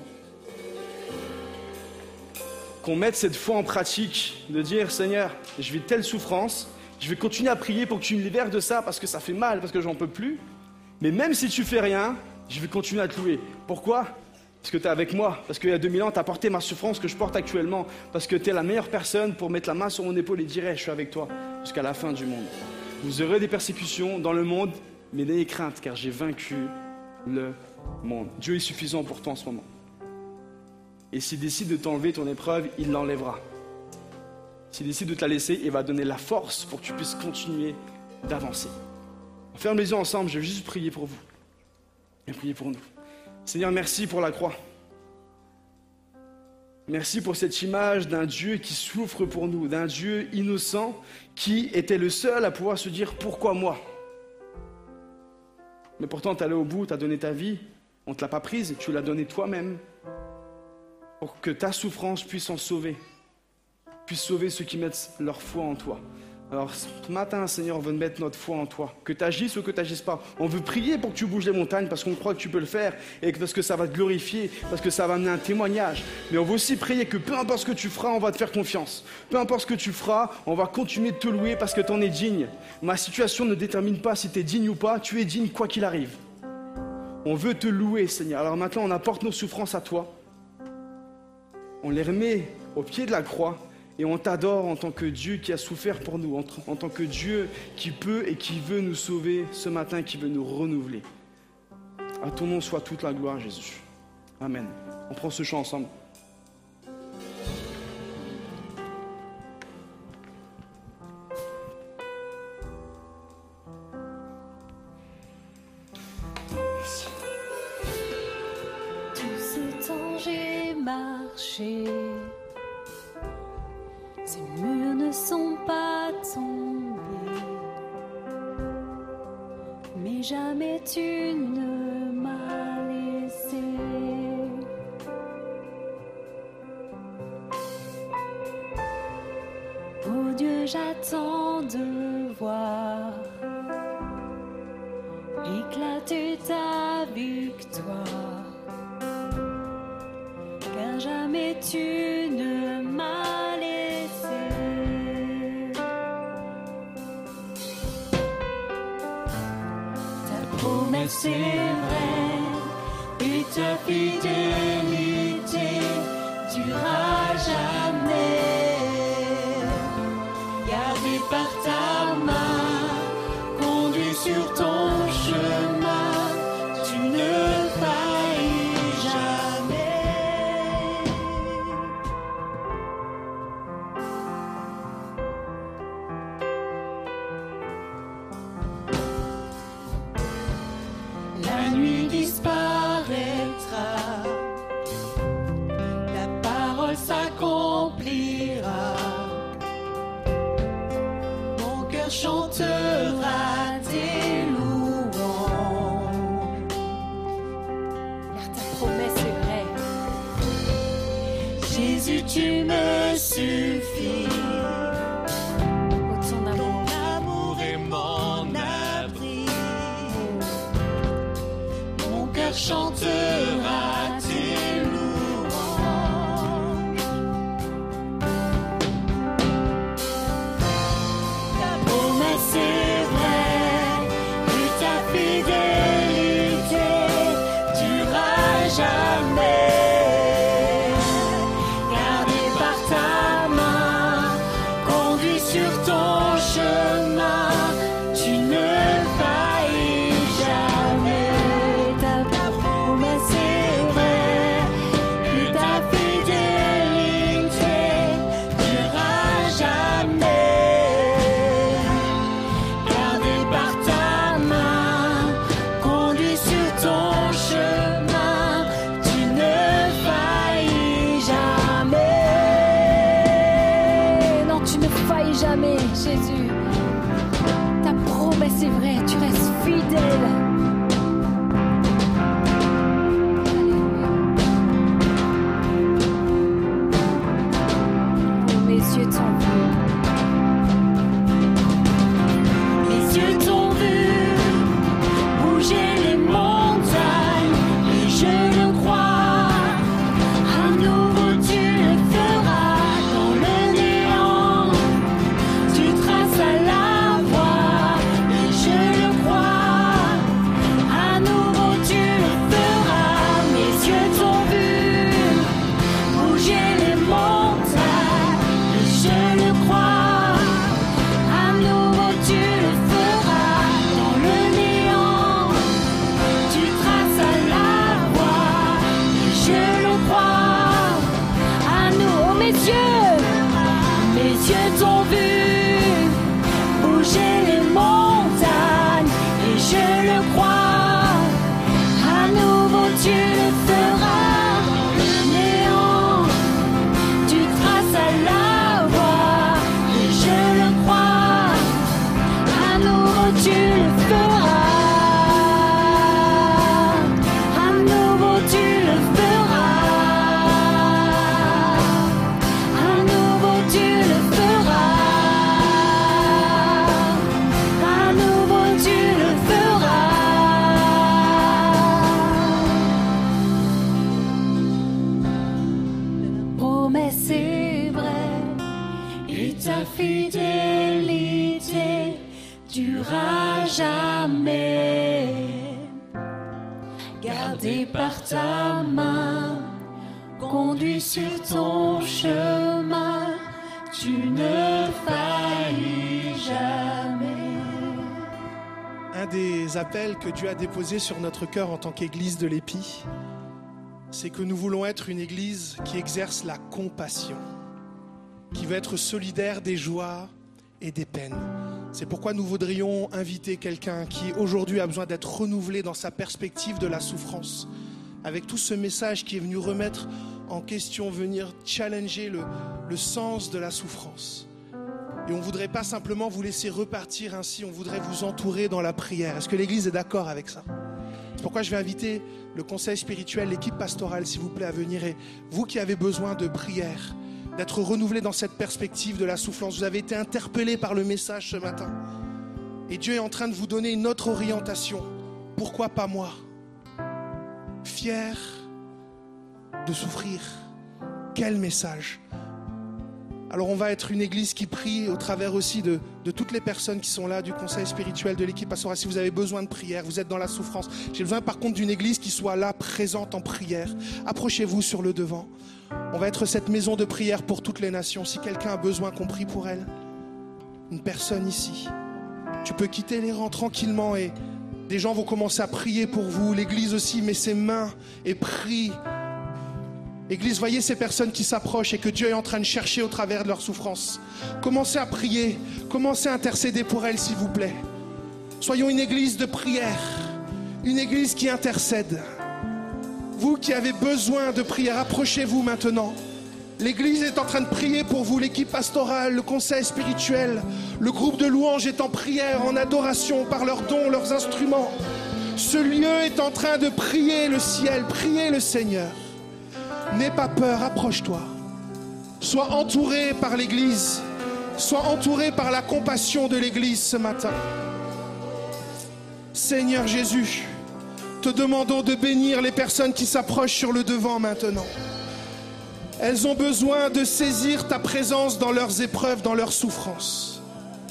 Qu'on mette cette foi en pratique, de dire, Seigneur, je vis telle souffrance, je vais continuer à prier pour que tu me libères de ça, parce que ça fait mal, parce que j'en peux plus. Mais même si tu fais rien, je vais continuer à te louer. Pourquoi ? Parce que tu es avec moi, parce qu'il y a 2000 ans, tu as porté ma souffrance que je porte actuellement, parce que tu es la meilleure personne pour mettre la main sur mon épaule et dire, je suis avec toi jusqu'à la fin du monde. Vous aurez des persécutions dans le monde, mais n'ayez crainte, car j'ai vaincu le monde. Dieu est suffisant pour toi en ce moment. Et s'il décide de t'enlever ton épreuve, il l'enlèvera. S'il décide de te la laisser, il va donner la force pour que tu puisses continuer d'avancer. On ferme les yeux ensemble, je vais juste prier pour vous. Et prier pour nous. Seigneur, merci pour la croix. Merci pour cette image d'un Dieu qui souffre pour nous, d'un Dieu innocent qui était le seul à pouvoir se dire « Pourquoi moi ?» Mais pourtant, tu es allé au bout, tu as donné ta vie, on ne te l'a pas prise, tu l'as donnée toi-même pour que ta souffrance puisse en sauver, puisse sauver ceux qui mettent leur foi en toi. Alors ce matin, Seigneur, on veut mettre notre foi en toi. Que tu agisses ou que tu n'agisses pas. On veut prier pour que tu bouges les montagnes parce qu'on croit que tu peux le faire et parce que ça va te glorifier, parce que ça va amener un témoignage. Mais on veut aussi prier que peu importe ce que tu feras, on va te faire confiance. Peu importe ce que tu feras, on va continuer de te louer parce que tu en es digne. Ma situation ne détermine pas si tu es digne ou pas, tu es digne quoi qu'il arrive. On veut te louer, Seigneur. Alors maintenant, on apporte nos souffrances à toi. On les remet au pied de la croix. Et on t'adore en tant que Dieu qui a souffert pour nous, en tant que Dieu qui peut et qui veut nous sauver ce matin, qui veut nous renouveler. À ton nom soit toute la gloire, Jésus. Amen. On prend ce chant ensemble. Tout ce temps j'ai marché. Ces murs ne sont pas tombés, mais jamais tu ne m'as laissé. Oh Dieu, j'attends de voir éclater ta victoire, car jamais tu ne m'as laissé. Promesse est vraie et ta fidélité durera jamais. Gardé par ta main, conduit sur ton chemin, tu ne Jésus, tu me suffis. Ton amour. Ton amour est mon abri. Mon cœur chantera tes louanges. Ta promesse est vraie, et ta fidélité durera jamais. Gardé par ta main, conduit sur ton chemin, tu ne faillis jamais. Ta promesse est vraie, et ta fidélité durera jamais. Gardé par ta main, conduit sur ton chemin, tu ne faillis jamais. Non, tu ne failles jamais, Jésus. Ta promesse est vraie, tu restes fidèle. Oh, mes yeux t'ont vu. Mes yeux t'ont vu bouger les montagnes, et je le crois. À nouveau tu le feras dans le néant. Tu traces la voie, et je le crois. À nouveau tu le feras. Mes yeux t'ont vu bouger les montagnes, et je le crois. À nouveau tu le feras dans le néant. Tu traces la voie, et je le crois. À nouveau mes yeux t'ont vu bouger les montagnes, et je le crois. À nouveau tu le feras dans le néant. Tu traces la voie, et je le crois. À nouveau tu le feras. À nouveau tu le feras. À nouveau tu le feras. À nouveau tu le feras. Promesse est vraie, et ta fidélité durera jamais. Gardé par ta main, conduit sur ton chemin, tu ne faillis jamais. Un des appels que Dieu a déposé sur notre cœur en tant qu'Église de l'Épi, c'est que nous voulons être une Église qui exerce la compassion, qui veut être solidaire des joies et des peines. C'est pourquoi nous voudrions inviter quelqu'un qui aujourd'hui a besoin d'être renouvelé dans sa perspective de la souffrance, avec tout ce message qui est venu remettre en question, venir challenger le sens de la souffrance. Et on ne voudrait pas simplement vous laisser repartir ainsi, on voudrait vous entourer dans la prière. Est-ce que l'Église est d'accord avec ça? C'est pourquoi je vais inviter le conseil spirituel, l'équipe pastorale, s'il vous plaît, à venir. Et vous qui avez besoin de prière, d'être renouvelé dans cette perspective de la souffrance, vous avez été interpellé par le message ce matin. Et Dieu est en train de vous donner une autre orientation. Pourquoi pas moi? Fier de souffrir. Quel message! Alors on va être une église qui prie au travers aussi de toutes les personnes qui sont là, du conseil spirituel, de l'équipe pastorale. Si vous avez besoin de prière, vous êtes dans la souffrance. J'ai besoin par contre d'une église qui soit là, présente en prière. Approchez-vous sur le devant. On va être cette maison de prière pour toutes les nations. Si quelqu'un a besoin qu'on prie pour elle, une personne ici, tu peux quitter les rangs tranquillement et des gens vont commencer à prier pour vous. L'église aussi met ses mains et prie. Église, voyez ces personnes qui s'approchent et que Dieu est en train de chercher au travers de leur souffrance. Commencez à prier, commencez à intercéder pour elles, s'il vous plaît. Soyons une église de prière, une église qui intercède. Vous qui avez besoin de prière, approchez-vous maintenant. L'église est en train de prier pour vous, l'équipe pastorale, le conseil spirituel, le groupe de louanges est en prière, en adoration par leurs dons, leurs instruments. Ce lieu est en train de prier le ciel, prier le Seigneur. N'aie pas peur, approche-toi. Sois entouré par l'Église. Sois entouré par la compassion de l'Église ce matin. Seigneur Jésus, te demandons de bénir les personnes qui s'approchent sur le devant maintenant. Elles ont besoin de saisir ta présence dans leurs épreuves, dans leurs souffrances.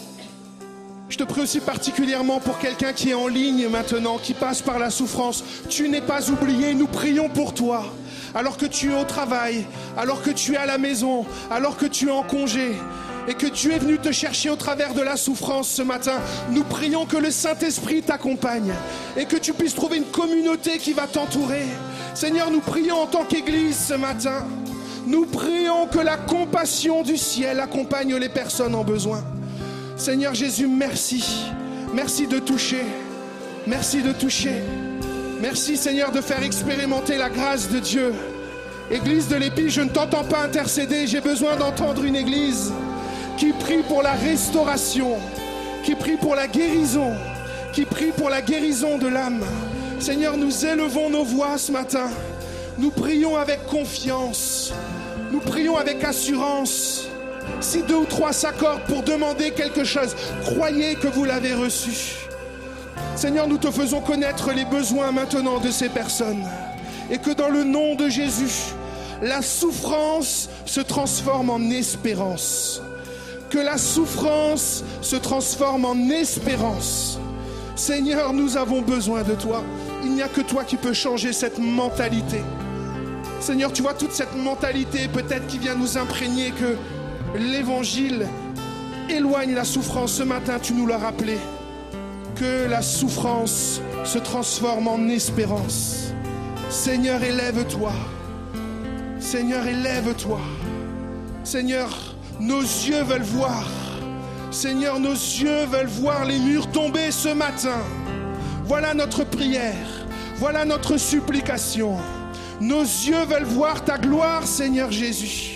Je te prie aussi particulièrement pour quelqu'un qui est en ligne maintenant, qui passe par la souffrance. Tu n'es pas oublié, nous prions pour toi. Alors que tu es au travail, alors que tu es à la maison, alors que tu es en congé, et que tu es venu te chercher au travers de la souffrance ce matin, nous prions que le Saint-Esprit t'accompagne et que tu puisses trouver une communauté qui va t'entourer. Seigneur, nous prions en tant qu'Église ce matin. Nous prions que la compassion du ciel accompagne les personnes en besoin. Seigneur Jésus, merci. Merci de toucher. Merci de toucher. Merci Seigneur de faire expérimenter la grâce de Dieu. Église de l'Épi, je ne t'entends pas intercéder. J'ai besoin d'entendre une église qui prie pour la restauration, qui prie pour la guérison, qui prie pour la guérison de l'âme. Seigneur, nous élevons nos voix ce matin. Nous prions avec confiance. Nous prions avec assurance. Si 2 ou 3 s'accordent pour demander quelque chose, croyez que vous l'avez reçu. Seigneur, nous te faisons connaître les besoins maintenant de ces personnes. Et que dans le nom de Jésus, la souffrance se transforme en espérance. Que la souffrance se transforme en espérance. Seigneur, nous avons besoin de toi. Il n'y a que toi qui peux changer cette mentalité. Seigneur, tu vois toute cette mentalité peut-être qui vient nous imprégner que l'évangile éloigne la souffrance. Ce matin, tu nous l'as rappelé. Que la souffrance se transforme en espérance. Seigneur, élève-toi. Seigneur, élève-toi. Seigneur, nos yeux veulent voir. Seigneur, nos yeux veulent voir les murs tomber ce matin. Voilà notre prière. Voilà notre supplication. Nos yeux veulent voir ta gloire, Seigneur Jésus.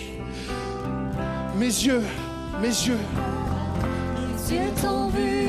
Mes yeux, mes yeux. Les yeux t'ont vu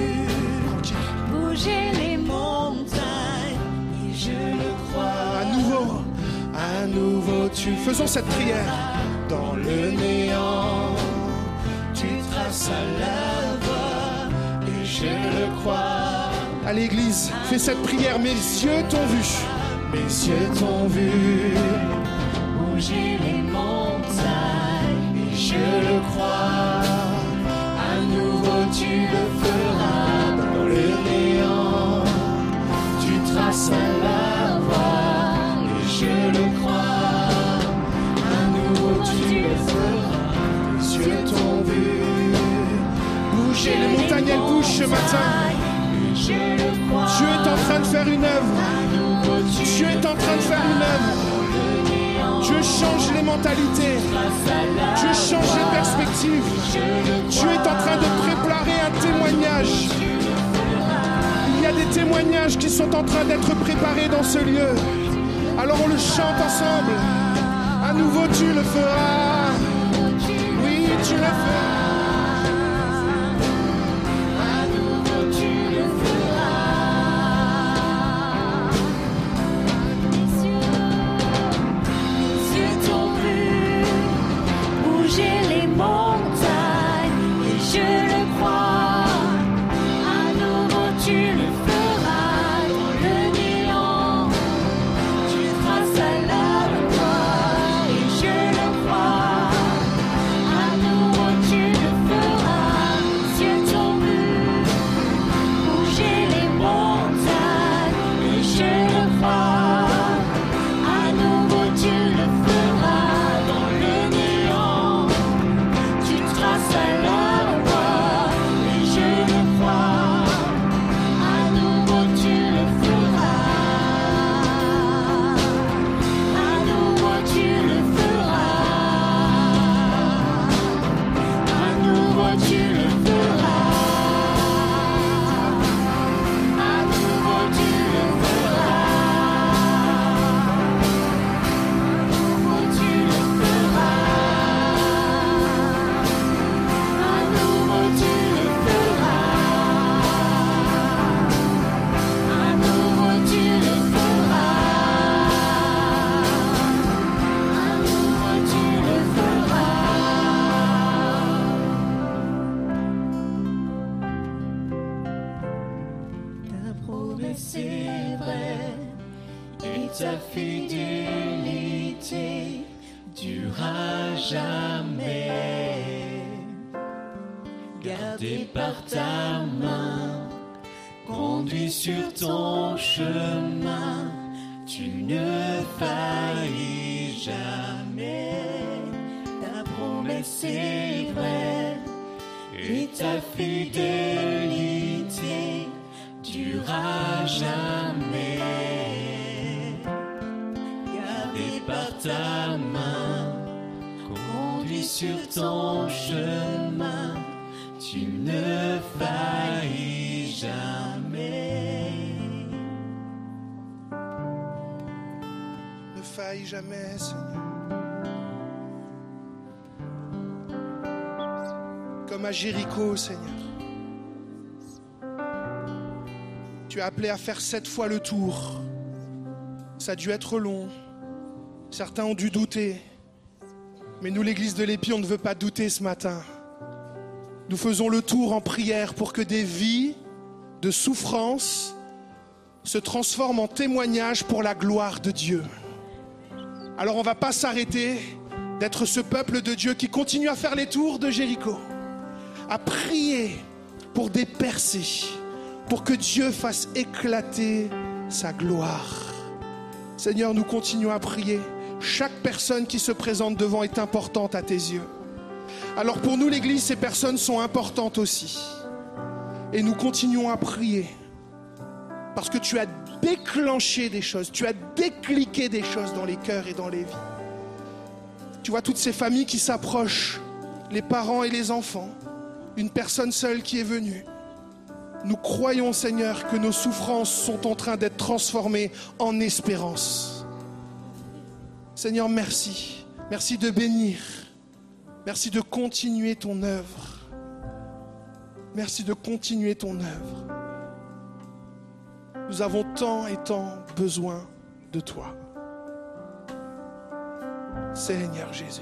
bouger les montagnes, et je le crois. À nouveau, faisons cette prière. Dans le néant, tu traces à la voie, et je le crois. À l'église, fais cette prière. Mes yeux t'ont vu. Mes yeux t'ont vu bouger les montagnes, et je le crois. À nouveau tu le feras. Dans le néant, tu traces la voie, et je le crois. À nouveau tu le feras. Les yeux t'ont vu bouger les montagnes, elles bougent ce matin. Dieu est en train de faire une œuvre. Dieu est en train de faire une œuvre. Dieu change les mentalités. Dieu change les perspectives. Dieu est en train de préparer un témoignage. Il y a des témoignages qui sont en train d'être préparés dans ce lieu. Alors on le chante ensemble. À nouveau tu le feras. Oui, tu le feras. Tu ta fidélité durera jamais. Gardé par ta main, conduit sur ton chemin, tu ne faillis jamais. Ta promesse est vraie et ta fidélité durera jamais. Gardé par ta main, conduit sur ton chemin, tu ne faillis jamais. Ne faillis jamais, Seigneur. Comme à Jéricho, Seigneur. Tu as appelé à faire 7 fois le tour. Ça a dû être long. Certains ont dû douter. Mais nous, l'église de l'Épi, on ne veut pas douter ce matin. Nous faisons le tour en prière pour que des vies de souffrance se transforment en témoignages pour la gloire de Dieu. Alors on ne va pas s'arrêter d'être ce peuple de Dieu qui continue à faire les tours de Jéricho, à prier pour des percées, pour que Dieu fasse éclater sa gloire. Seigneur, nous continuons à prier. Chaque personne qui se présente devant est importante à tes yeux. Alors pour nous, l'Église, ces personnes sont importantes aussi. Et nous continuons à prier. Parce que tu as déclenché des choses, tu as décliqué des choses dans les cœurs et dans les vies. Tu vois toutes ces familles qui s'approchent, les parents et les enfants, une personne seule qui est venue. Nous croyons, Seigneur, que nos souffrances sont en train d'être transformées en espérance. Seigneur, merci. Merci de bénir. Merci de continuer ton œuvre. Merci de continuer ton œuvre. Nous avons tant et tant besoin de toi. Seigneur Jésus.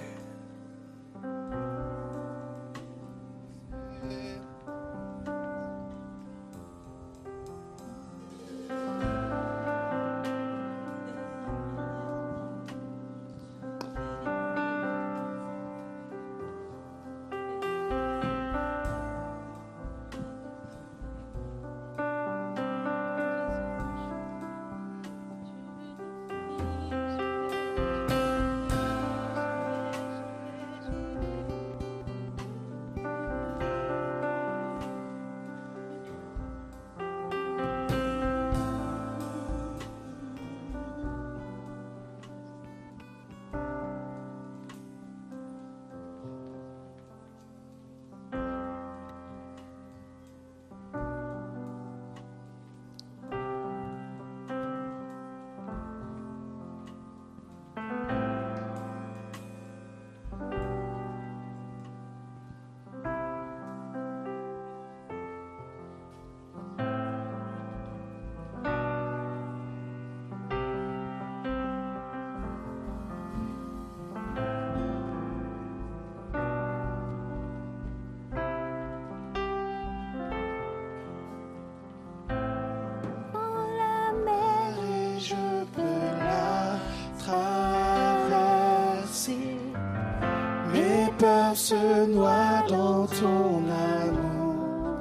Se noie dans ton amour.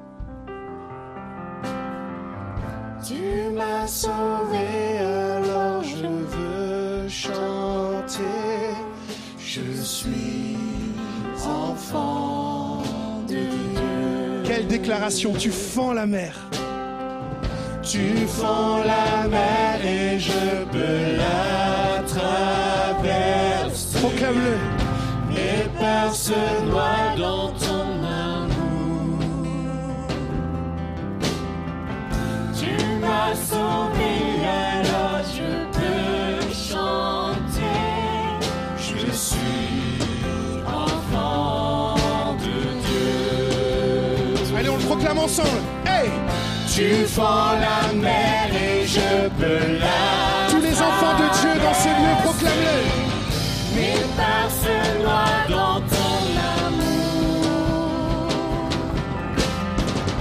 Tu m'as sauvé, alors je veux chanter. Je suis enfant de Dieu. Quelle déclaration! Tu fends la mer. Tu fends la mer et je peux la traverser. Proclame-le. Mes peurs se noient dans ton amour. Tu m'as sauvé, alors je peux chanter. Je suis enfant de Dieu. Allez, on le proclame ensemble. Hey! Tu fends la mer et je peux la. Tous les enfants de Dieu dans ce lieu, proclame-le. Mes peurs se noient dans ton amour.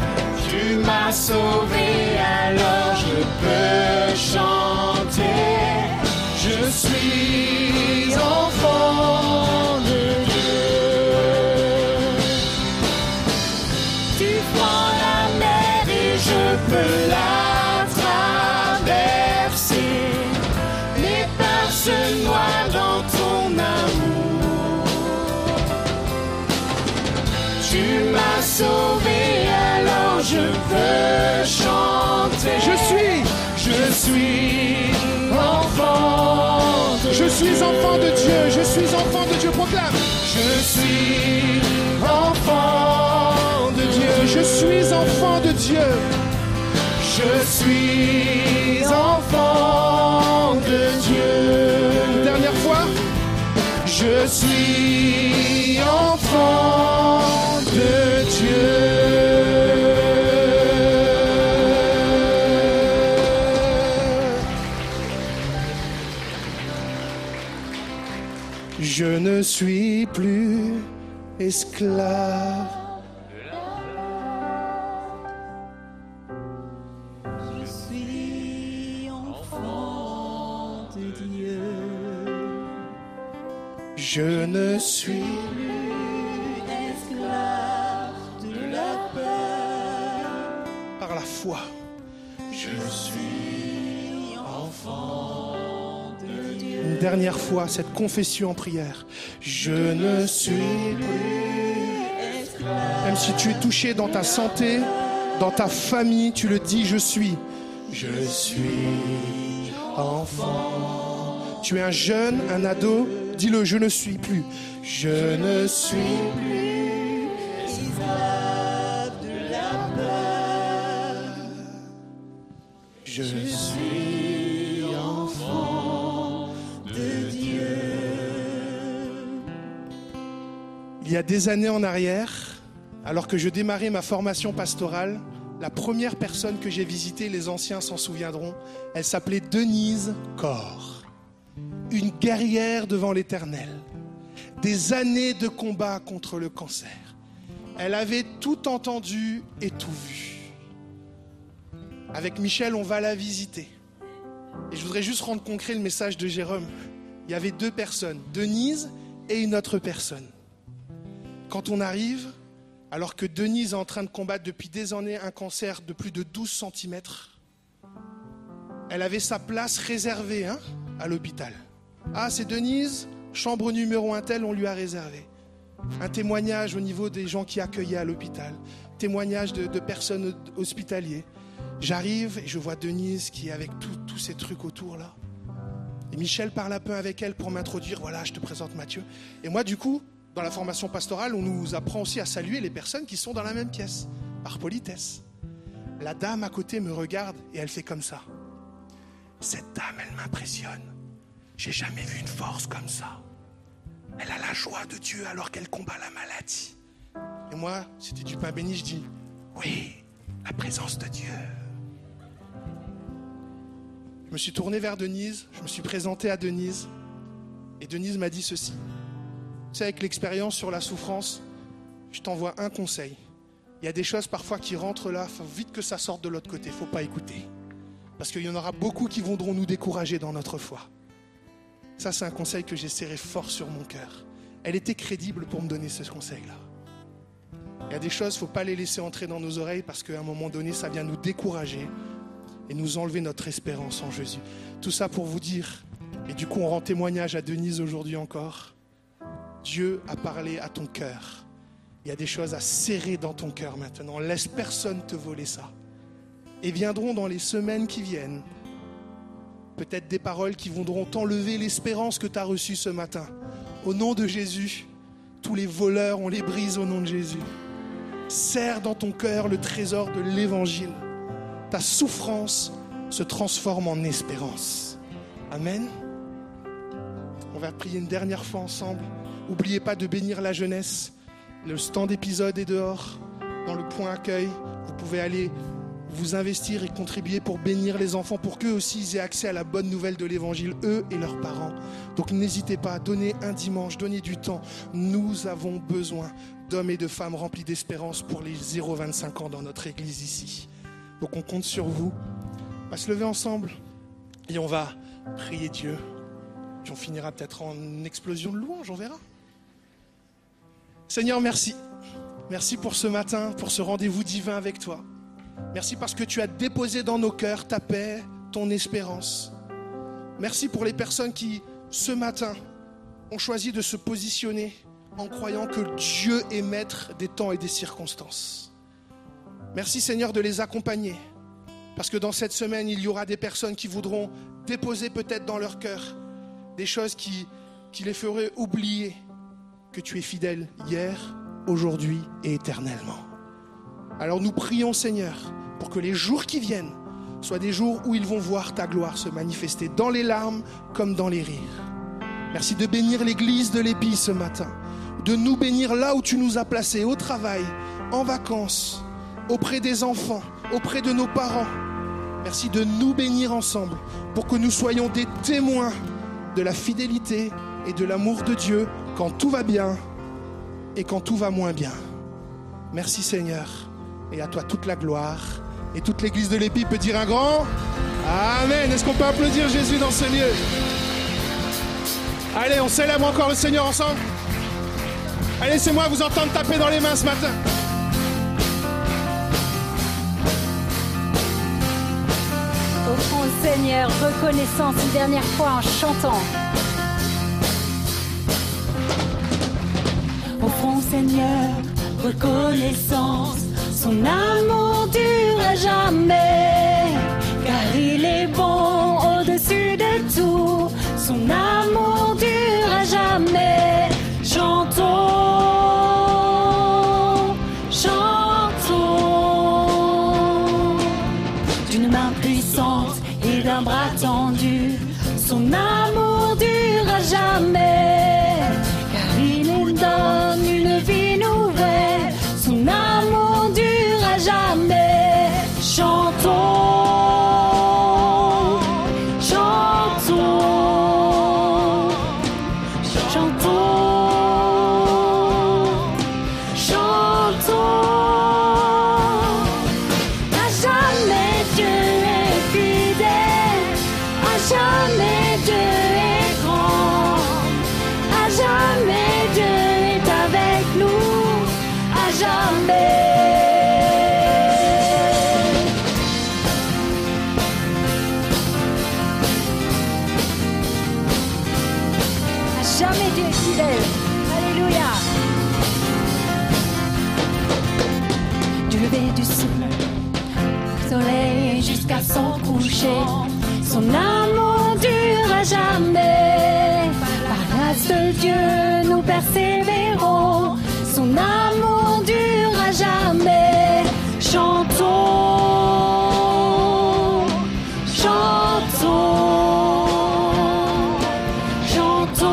Tu m'as sauvé, alors je peux chanter. suis enfant de Dieu. Tu prends la mer et je peux la traverser. Mes peurs se noient dans ton amour. Tu m'as sauvé, alors je veux chanter. Je suis enfant de Dieu. Je suis enfant de Dieu, je suis enfant de Dieu, proclame. Je suis enfant de Dieu. Je suis enfant de Dieu. Je suis enfant de Dieu. Une dernière fois. Je suis enfant de Dieu. Je ne suis plus esclave. Je suis enfant de Dieu. Je ne suis plus esclave de la peur. par la foi. Je suis enfant de Dieu. Une dernière fois, cette confession en prière. Je ne suis plus esclave. Même si tu es touché dans ta santé, dans ta famille, tu le dis, je suis. Je suis enfant. Tu es un jeune, un ado, dis-le, je ne suis plus. Je ne suis plus esclave de la peur. Je suis enfant de Dieu. Il y a des années en arrière, alors que je démarrais ma formation pastorale, la première personne que j'ai visitée, les anciens s'en souviendront, elle s'appelait Denise Corr. Une guerrière devant l'Éternel. Des années de combat contre le cancer. Elle avait tout entendu et tout vu. Avec Michel, on va la visiter. Et je voudrais juste rendre concret le message de Jérôme. Il y avait deux personnes, Denise et une autre personne. Quand on arrive, alors que Denise est en train de combattre depuis des années un cancer de plus de 12 cm, elle avait sa place réservée à l'hôpital. Ah, c'est Denise, chambre numéro 1 telle, on lui a réservé. Un témoignage au niveau des gens qui accueillaient à l'hôpital. Témoignage de personnes hospitalières. J'arrive et je vois Denise qui est avec tous ces trucs autour là. Et Michel parle un peu avec elle pour m'introduire. Voilà, je te présente Mathieu. Et moi, du coup, dans la formation pastorale, on nous apprend aussi à saluer les personnes qui sont dans la même pièce, par politesse. La dame à côté me regarde et elle fait comme ça. Cette dame, elle m'impressionne. J'ai jamais vu une force comme ça. Elle a la joie de Dieu alors qu'elle combat la maladie. Et moi, c'était du pain béni, je dis, oui, la présence de Dieu. Je me suis tourné vers Denise, je me suis présenté à Denise, et Denise m'a dit ceci. Tu sais, avec l'expérience sur la souffrance, je t'envoie un conseil. Il y a des choses parfois qui rentrent là, il faut vite que ça sorte de l'autre côté, il ne faut pas écouter. Parce qu'il y en aura beaucoup qui voudront nous décourager dans notre foi. Ça, c'est un conseil que j'ai serré fort sur mon cœur. Elle était crédible pour me donner ce conseil-là. Il y a des choses, il ne faut pas les laisser entrer dans nos oreilles parce qu'à un moment donné, ça vient nous décourager et nous enlever notre espérance en Jésus. Tout ça pour vous dire, et du coup on rend témoignage à Denise aujourd'hui encore, Dieu a parlé à ton cœur. Il y a des choses à serrer dans ton cœur maintenant. Laisse personne te voler ça. Et viendront dans les semaines qui viennent peut-être des paroles qui voudront t'enlever l'espérance que tu as reçue ce matin. Au nom de Jésus, tous les voleurs, on les brise au nom de Jésus. Serre dans ton cœur le trésor de l'évangile. Ta souffrance se transforme en espérance. Amen. On va prier une dernière fois ensemble. N'oubliez pas de bénir la jeunesse. Le stand épisode est dehors, dans le point accueil. Vous pouvez aller vous investir et contribuer pour bénir les enfants, pour qu'eux aussi ils aient accès à la bonne nouvelle de l'évangile, eux et leurs parents. Donc n'hésitez pas à donner un dimanche, donner du temps. Nous avons besoin d'hommes et de femmes remplis d'espérance pour les 0-25 ans dans notre église ici. Donc on compte sur vous. On va se lever ensemble et on va prier Dieu. Puis on finira peut-être en explosion de louange, on verra. Seigneur, merci. Merci pour ce matin, pour ce rendez-vous divin avec toi. Merci parce que tu as déposé dans nos cœurs ta paix, ton espérance. Merci pour les personnes qui, ce matin, ont choisi de se positionner en croyant que Dieu est maître des temps et des circonstances. Merci Seigneur de les accompagner, parce que dans cette semaine, il y aura des personnes qui voudront déposer peut-être dans leur cœur des choses qui les feraient oublier que tu es fidèle hier, aujourd'hui et éternellement. Alors nous prions Seigneur pour que les jours qui viennent soient des jours où ils vont voir ta gloire se manifester dans les larmes comme dans les rires. Merci de bénir l'église de l'Épi ce matin, de nous bénir là où tu nous as placés, au travail, en vacances, auprès des enfants, auprès de nos parents. Merci de nous bénir ensemble pour que nous soyons des témoins de la fidélité et de l'amour de Dieu quand tout va bien et quand tout va moins bien. Merci Seigneur, et à toi toute la gloire. Et toute l'église de l'Épi peut dire un grand Amen. Est-ce qu'on peut applaudir Jésus dans ce lieu? Allez, on célèbre encore le Seigneur ensemble. Allez, laissez-moi vous entendre taper dans les mains ce matin. Offrons au Seigneur reconnaissance une dernière fois en chantant. Offrons au Seigneur reconnaissance, son amour dure à jamais, car il est bon au-dessus de tout, son amour dure à jamais. Chantons, chantons, d'une main puissante et d'un bras tendu, son amour dure à jamais, car il nous donne une vie nouvelle, son amour dure à jamais. Chantons, chantons, chantons, chantons. À jamais Dieu est fidèle, à jamais Dieu est grand, à jamais Dieu est avec nous, à jamais. À jamais Dieu est fidèle. Alléluia. Du lever du soleil jusqu'à son coucher, son amour dure à jamais. Par grâce de Dieu, nous persévérons, son amour dure à jamais. Chantons, chantons, chantons,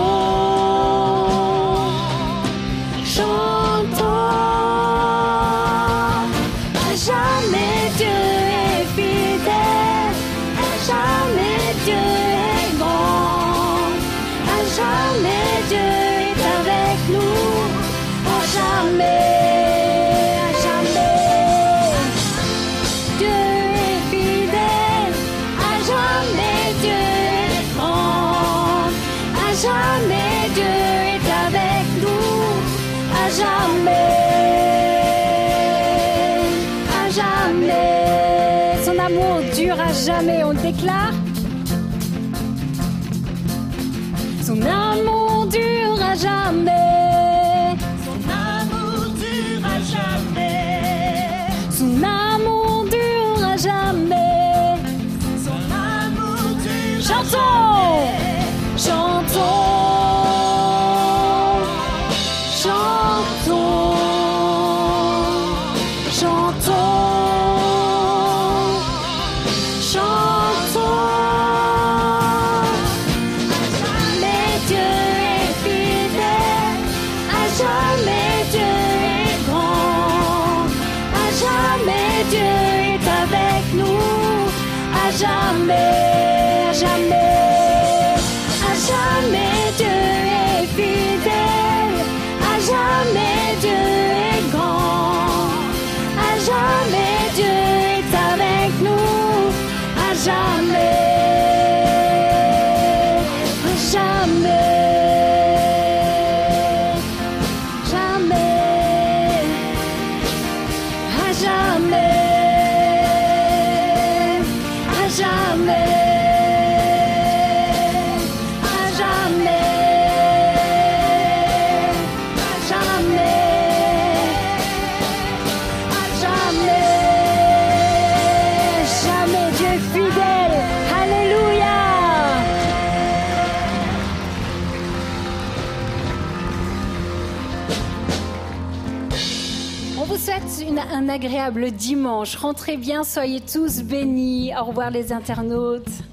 chantons. À jamais Dieu est fidèle, à jamais Dieu est grand, à jamais Dieu est avec nous, à jamais, à jamais. Dieu est fidèle, à jamais Dieu est grand, à jamais Dieu est avec nous, à jamais, Son amour dure à jamais, on le déclare. son amour dure à jamais, son amour dure à jamais, son amour dure à jamais, son amour dure. Chantons, chantons, chantons, chantons, chantons. À jamais Dieu Un agréable dimanche. Rentrez bien, soyez tous bénis. Au revoir les internautes.